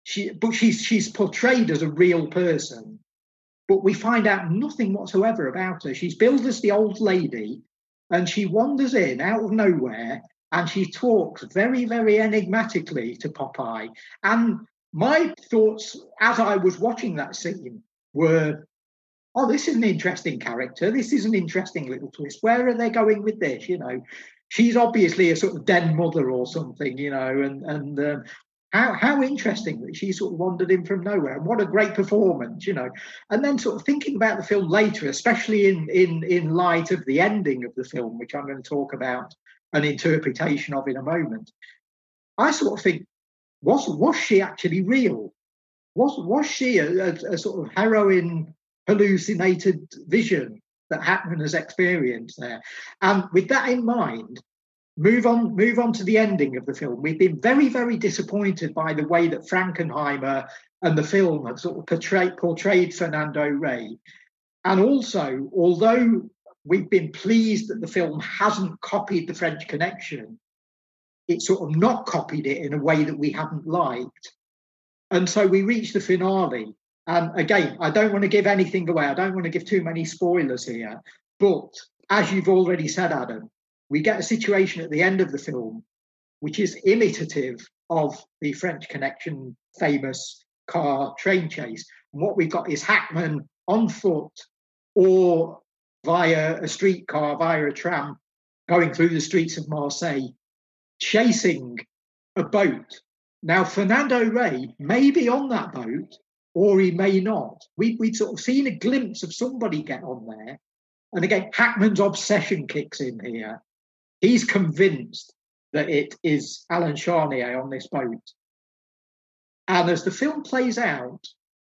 She's portrayed as a real person, but we find out nothing whatsoever about her. She's billed as the old lady, and she wanders in out of nowhere, and she talks very, very enigmatically to Popeye. And my thoughts as I was watching that scene were, oh, this is an interesting character. This is an interesting little twist. Where are they going with this? You know, she's obviously a sort of den mother or something, you know, and how interesting that she sort of wandered in from nowhere. And what a great performance, you know. And then sort of thinking about the film later, especially in light of the ending of the film, which I'm going to talk about an interpretation of in a moment, I sort of think, was she actually real? Was she a sort of heroin hallucinated vision that Hackman has experienced there? And with that in mind, move on to the ending of the film. We've been very, very disappointed by the way that Frankenheimer and the film have sort of portrayed Fernando Rey. And also, although we've been pleased that the film hasn't copied the French Connection, it's sort of not copied it in a way that we haven't liked. And so we reach the finale. And again, I don't want to give anything away. I don't want to give too many spoilers here. But as you've already said, Adam, we get a situation at the end of the film which is imitative of the French Connection famous car train chase. And what we've got is Hackman on foot or via a streetcar, via a tram, going through the streets of Marseille, chasing a boat. Now, Fernando Rey may be on that boat, or he may not. We'd sort of seen a glimpse of somebody get on there. And again, Hackman's obsession kicks in here. He's convinced that it is Alain Charnier on this boat. And as the film plays out,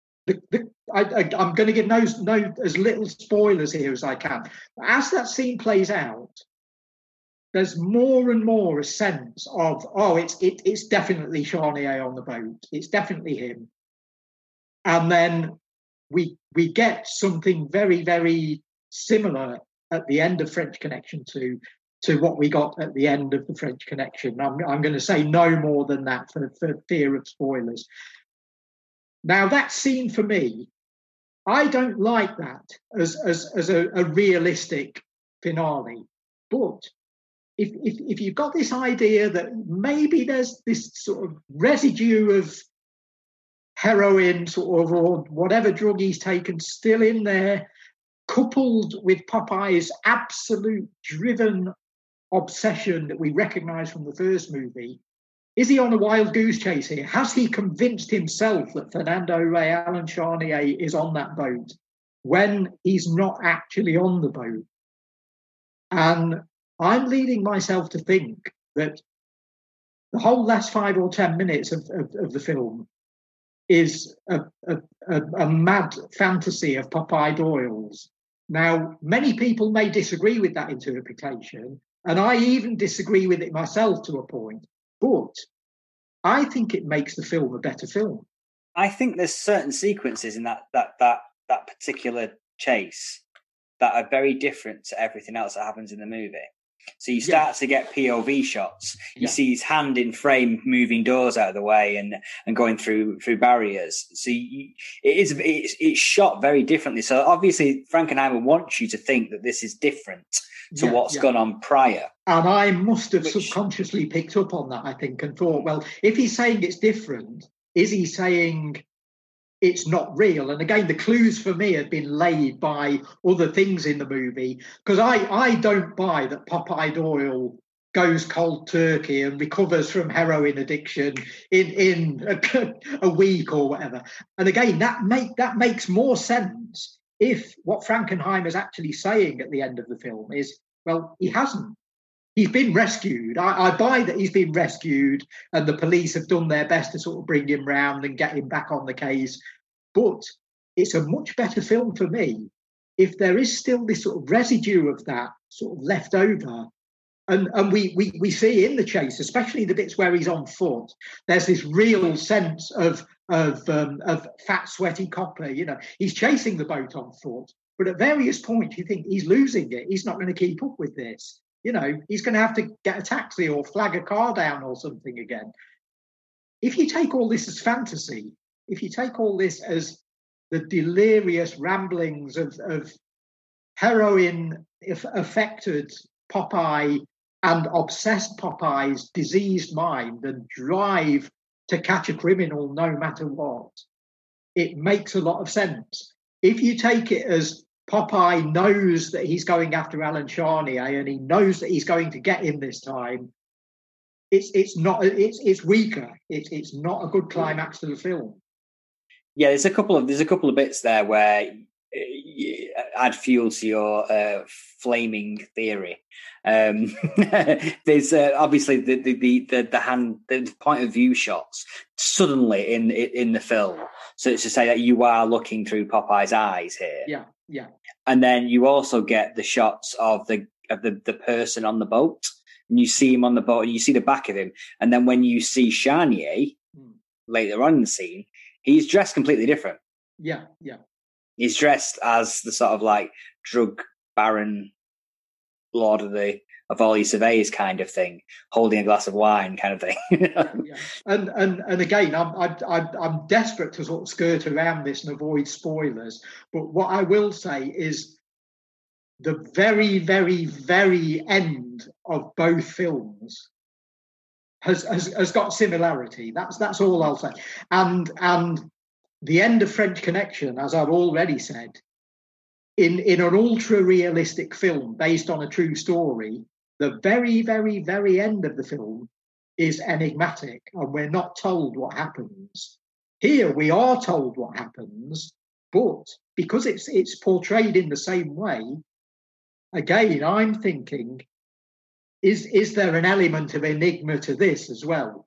I'm going to give no as little spoilers here as I can. As that scene plays out, there's more and more a sense of, oh, it's definitely Charnier on the boat. It's definitely him. And then we get something very, very similar at the end of French Connection to what we got at the end of the French Connection. I'm going to say no more than that for fear of spoilers. Now, that scene for me, I don't like that as a realistic finale. But if you've got this idea that maybe there's this sort of residue of heroin sort of, or whatever drug he's taken still in there, coupled with Popeye's absolute driven obsession that we recognize from the first movie, is he on a wild goose chase here? Has he convinced himself that Fernando Rey, Alain Charnier is on that boat when he's not actually on the boat? And I'm leading myself to think that the whole last 5 or 10 minutes of the film is a mad fantasy of Popeye Doyle's. Now, many people may disagree with that interpretation, and I even disagree with it myself to a point, but I think it makes the film a better film. I think there's certain sequences in that particular chase that are very different to everything else that happens in the movie. So you start to get POV shots. You see his hand in frame, moving doors out of the way and going through barriers. So it's shot very differently. So obviously Frankenheimer wants you to think that this is different to what's gone on prior. And I must have subconsciously picked up on that, I think, and thought, well, if he's saying it's different, is he saying it's not real? And again, the clues for me have been laid by other things in the movie, because I don't buy that Popeye Doyle goes cold turkey and recovers from heroin addiction in a week or whatever. And again, that makes more sense if what Frankenheimer's actually saying at the end of the film is, well, he hasn't. He's been rescued. I buy that he's been rescued and the police have done their best to sort of bring him round and get him back on the case. But it's a much better film for me if there is still this sort of residue of that sort of left over. And we see in the chase, especially the bits where he's on foot, there's this real sense of fat, sweaty copper. You know, he's chasing the boat on foot, but at various points you think he's losing it. He's not going to keep up with this. You know, he's going to have to get a taxi or flag a car down or something again. If you take all this as fantasy, if you take all this as the delirious ramblings of heroin-affected Popeye and obsessed Popeye's diseased mind and drive to catch a criminal no matter what, it makes a lot of sense. If you take it as Popeye knows that he's going after Alan Charnier and he knows that he's going to get him this time, it's weaker. It's not a good climax to the film. Yeah, there's a couple of bits there where add fuel to your flaming theory. There's obviously the point of view shots suddenly in the film. So it's to say that you are looking through Popeye's eyes here. Yeah. And then you also get the shots of the person on the boat, and you see him on the boat, and you see the back of him. And then when you see Charnier later on in the scene, he's dressed completely different. Yeah. He's dressed as the sort of like drug baron, lord of all your surveys kind of thing, holding a glass of wine kind of thing. Yeah. And again, I'm desperate to sort of skirt around this and avoid spoilers. But what I will say is the very, very, very end of both films has got similarity. That's all I'll say. And the end of French Connection, as I've already said, in an ultra-realistic film based on a true story, the very, very, very end of the film is enigmatic, and we're not told what happens. Here we are told what happens, but because it's portrayed in the same way, again, I'm thinking, is there an element of enigma to this as well?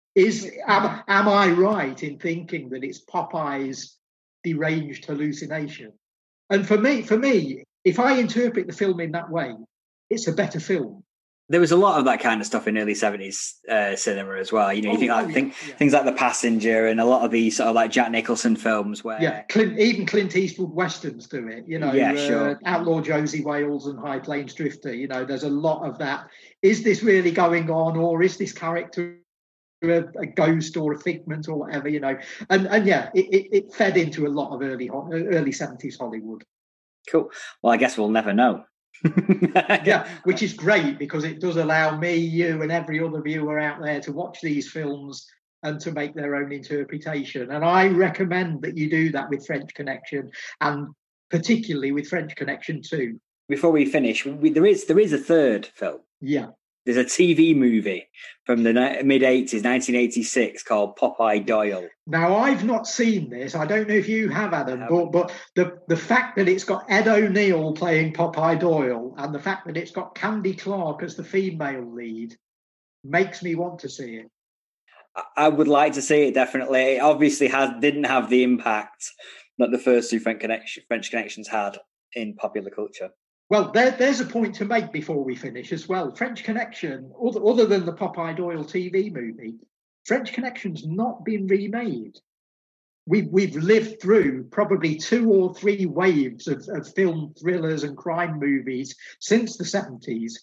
Am I right in thinking that it's Popeye's deranged hallucination? And for me, if I interpret the film in that way, it's a better film. There was a lot of that kind of stuff in early 70s cinema as well. You know, things like The Passenger and a lot of these sort of like Jack Nicholson films where... even Clint Eastwood westerns do it, you know. Yeah, sure. Outlaw Josie Wales and High Plains Drifter, you know, there's a lot of that. Is this really going on, or is this character a ghost or a figment or whatever, you know? And yeah, it fed into a lot of early 70s Hollywood. Cool. Well, I guess we'll never know. Yeah, which is great because it does allow me, you, and every other viewer out there to watch these films and to make their own interpretation. And I recommend that you do that with French Connection, and particularly with French Connection 2. Before we finish, there is a third film. Yeah. There's a TV movie from the mid-80s, 1986, called Popeye Doyle. Now, I've not seen this. I don't know if you have, Adam, but the fact that it's got Ed O'Neill playing Popeye Doyle and the fact that it's got Candy Clark as the female lead makes me want to see it. I would like to see it, definitely. It obviously didn't have the impact that the first two French Connections had in popular culture. Well, there's a point to make before we finish as well. French Connection, other than the Popeye Doyle TV movie, French Connection's not been remade. We've lived through probably 2 or 3 waves of film thrillers and crime movies since the 70s.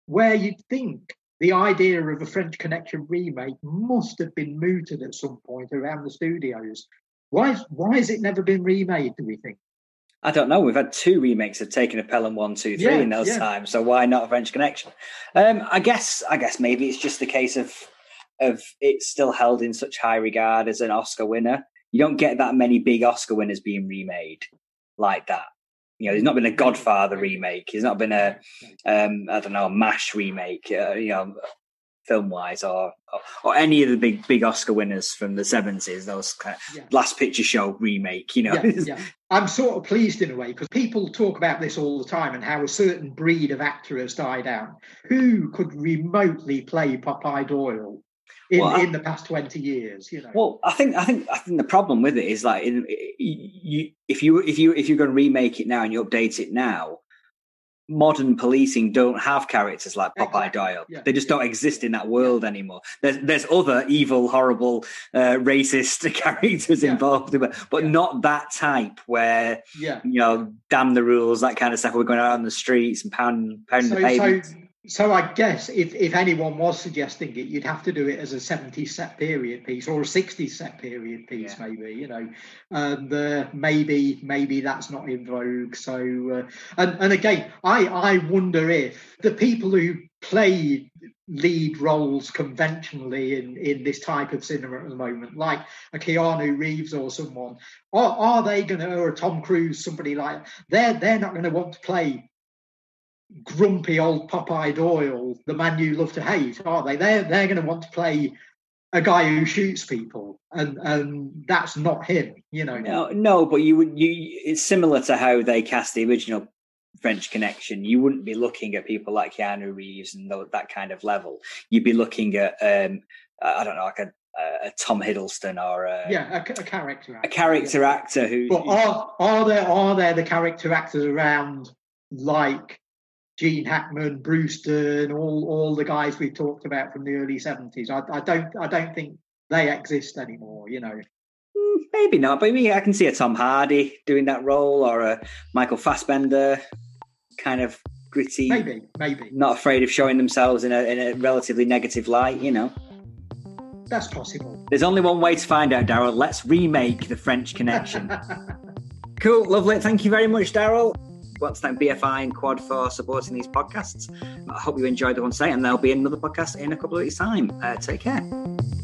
where you'd think the idea of a French Connection remake must have been mooted at some point around the studios. Why has it never been remade, do we think? I don't know. We've had 2 remakes of Taking a Pelham 1, 2, 3 in those times. So why not a French Connection? I guess maybe it's just the case of it's still held in such high regard as an Oscar winner. You don't get that many big Oscar winners being remade like that. You know, there's not been a Godfather remake. There's not been a MASH remake. Film-wise, or any of the big Oscar winners from the 70s, those kind of Last Picture Show remake, I'm sort of pleased in a way, because people talk about this all the time and how a certain breed of actor has died out. Who could remotely play Popeye Doyle in the past 20 years? Well, I think the problem with it is, like, if you're going to remake it now and you update it now, modern policing don't have characters like Popeye Doyle. They just don't exist in that world anymore. There's other evil, horrible, racist characters involved, but not that type where, damn the rules, that kind of stuff. We're going out on the streets and pounding the pavement. So I guess if anyone was suggesting it, you'd have to do it as a 70s set period piece or a 60s set period piece, maybe, and maybe that's not in vogue. So, and again, I wonder if the people who play lead roles conventionally in this type of cinema at the moment, like a Keanu Reeves or someone, are they going to, or a Tom Cruise, somebody like, they're not going to want to play grumpy old Popeye Doyle, the man you love to hate, are they? They're going to want to play a guy who shoots people, and that's not him, No, but it's similar to how they cast the original French Connection. You wouldn't be looking at people like Keanu Reeves and that kind of level. You'd be looking at I don't know, like a Tom Hiddleston or a character actor who. But are there the character actors around, like Gene Hackman, Bruce Dern, all the guys we talked about from the early 70s? I don't think they exist anymore, Maybe not, but I can see a Tom Hardy doing that role, or a Michael Fassbender, kind of gritty. Maybe. Not afraid of showing themselves in a relatively negative light, That's possible. There's only one way to find out, Daryl. Let's remake the French Connection. Cool, lovely. Thank you very much, Daryl. I want to thank BFI and Quad for supporting these podcasts. I hope you enjoyed the one today, and there'll be another podcast in a couple of weeks' time. Take care.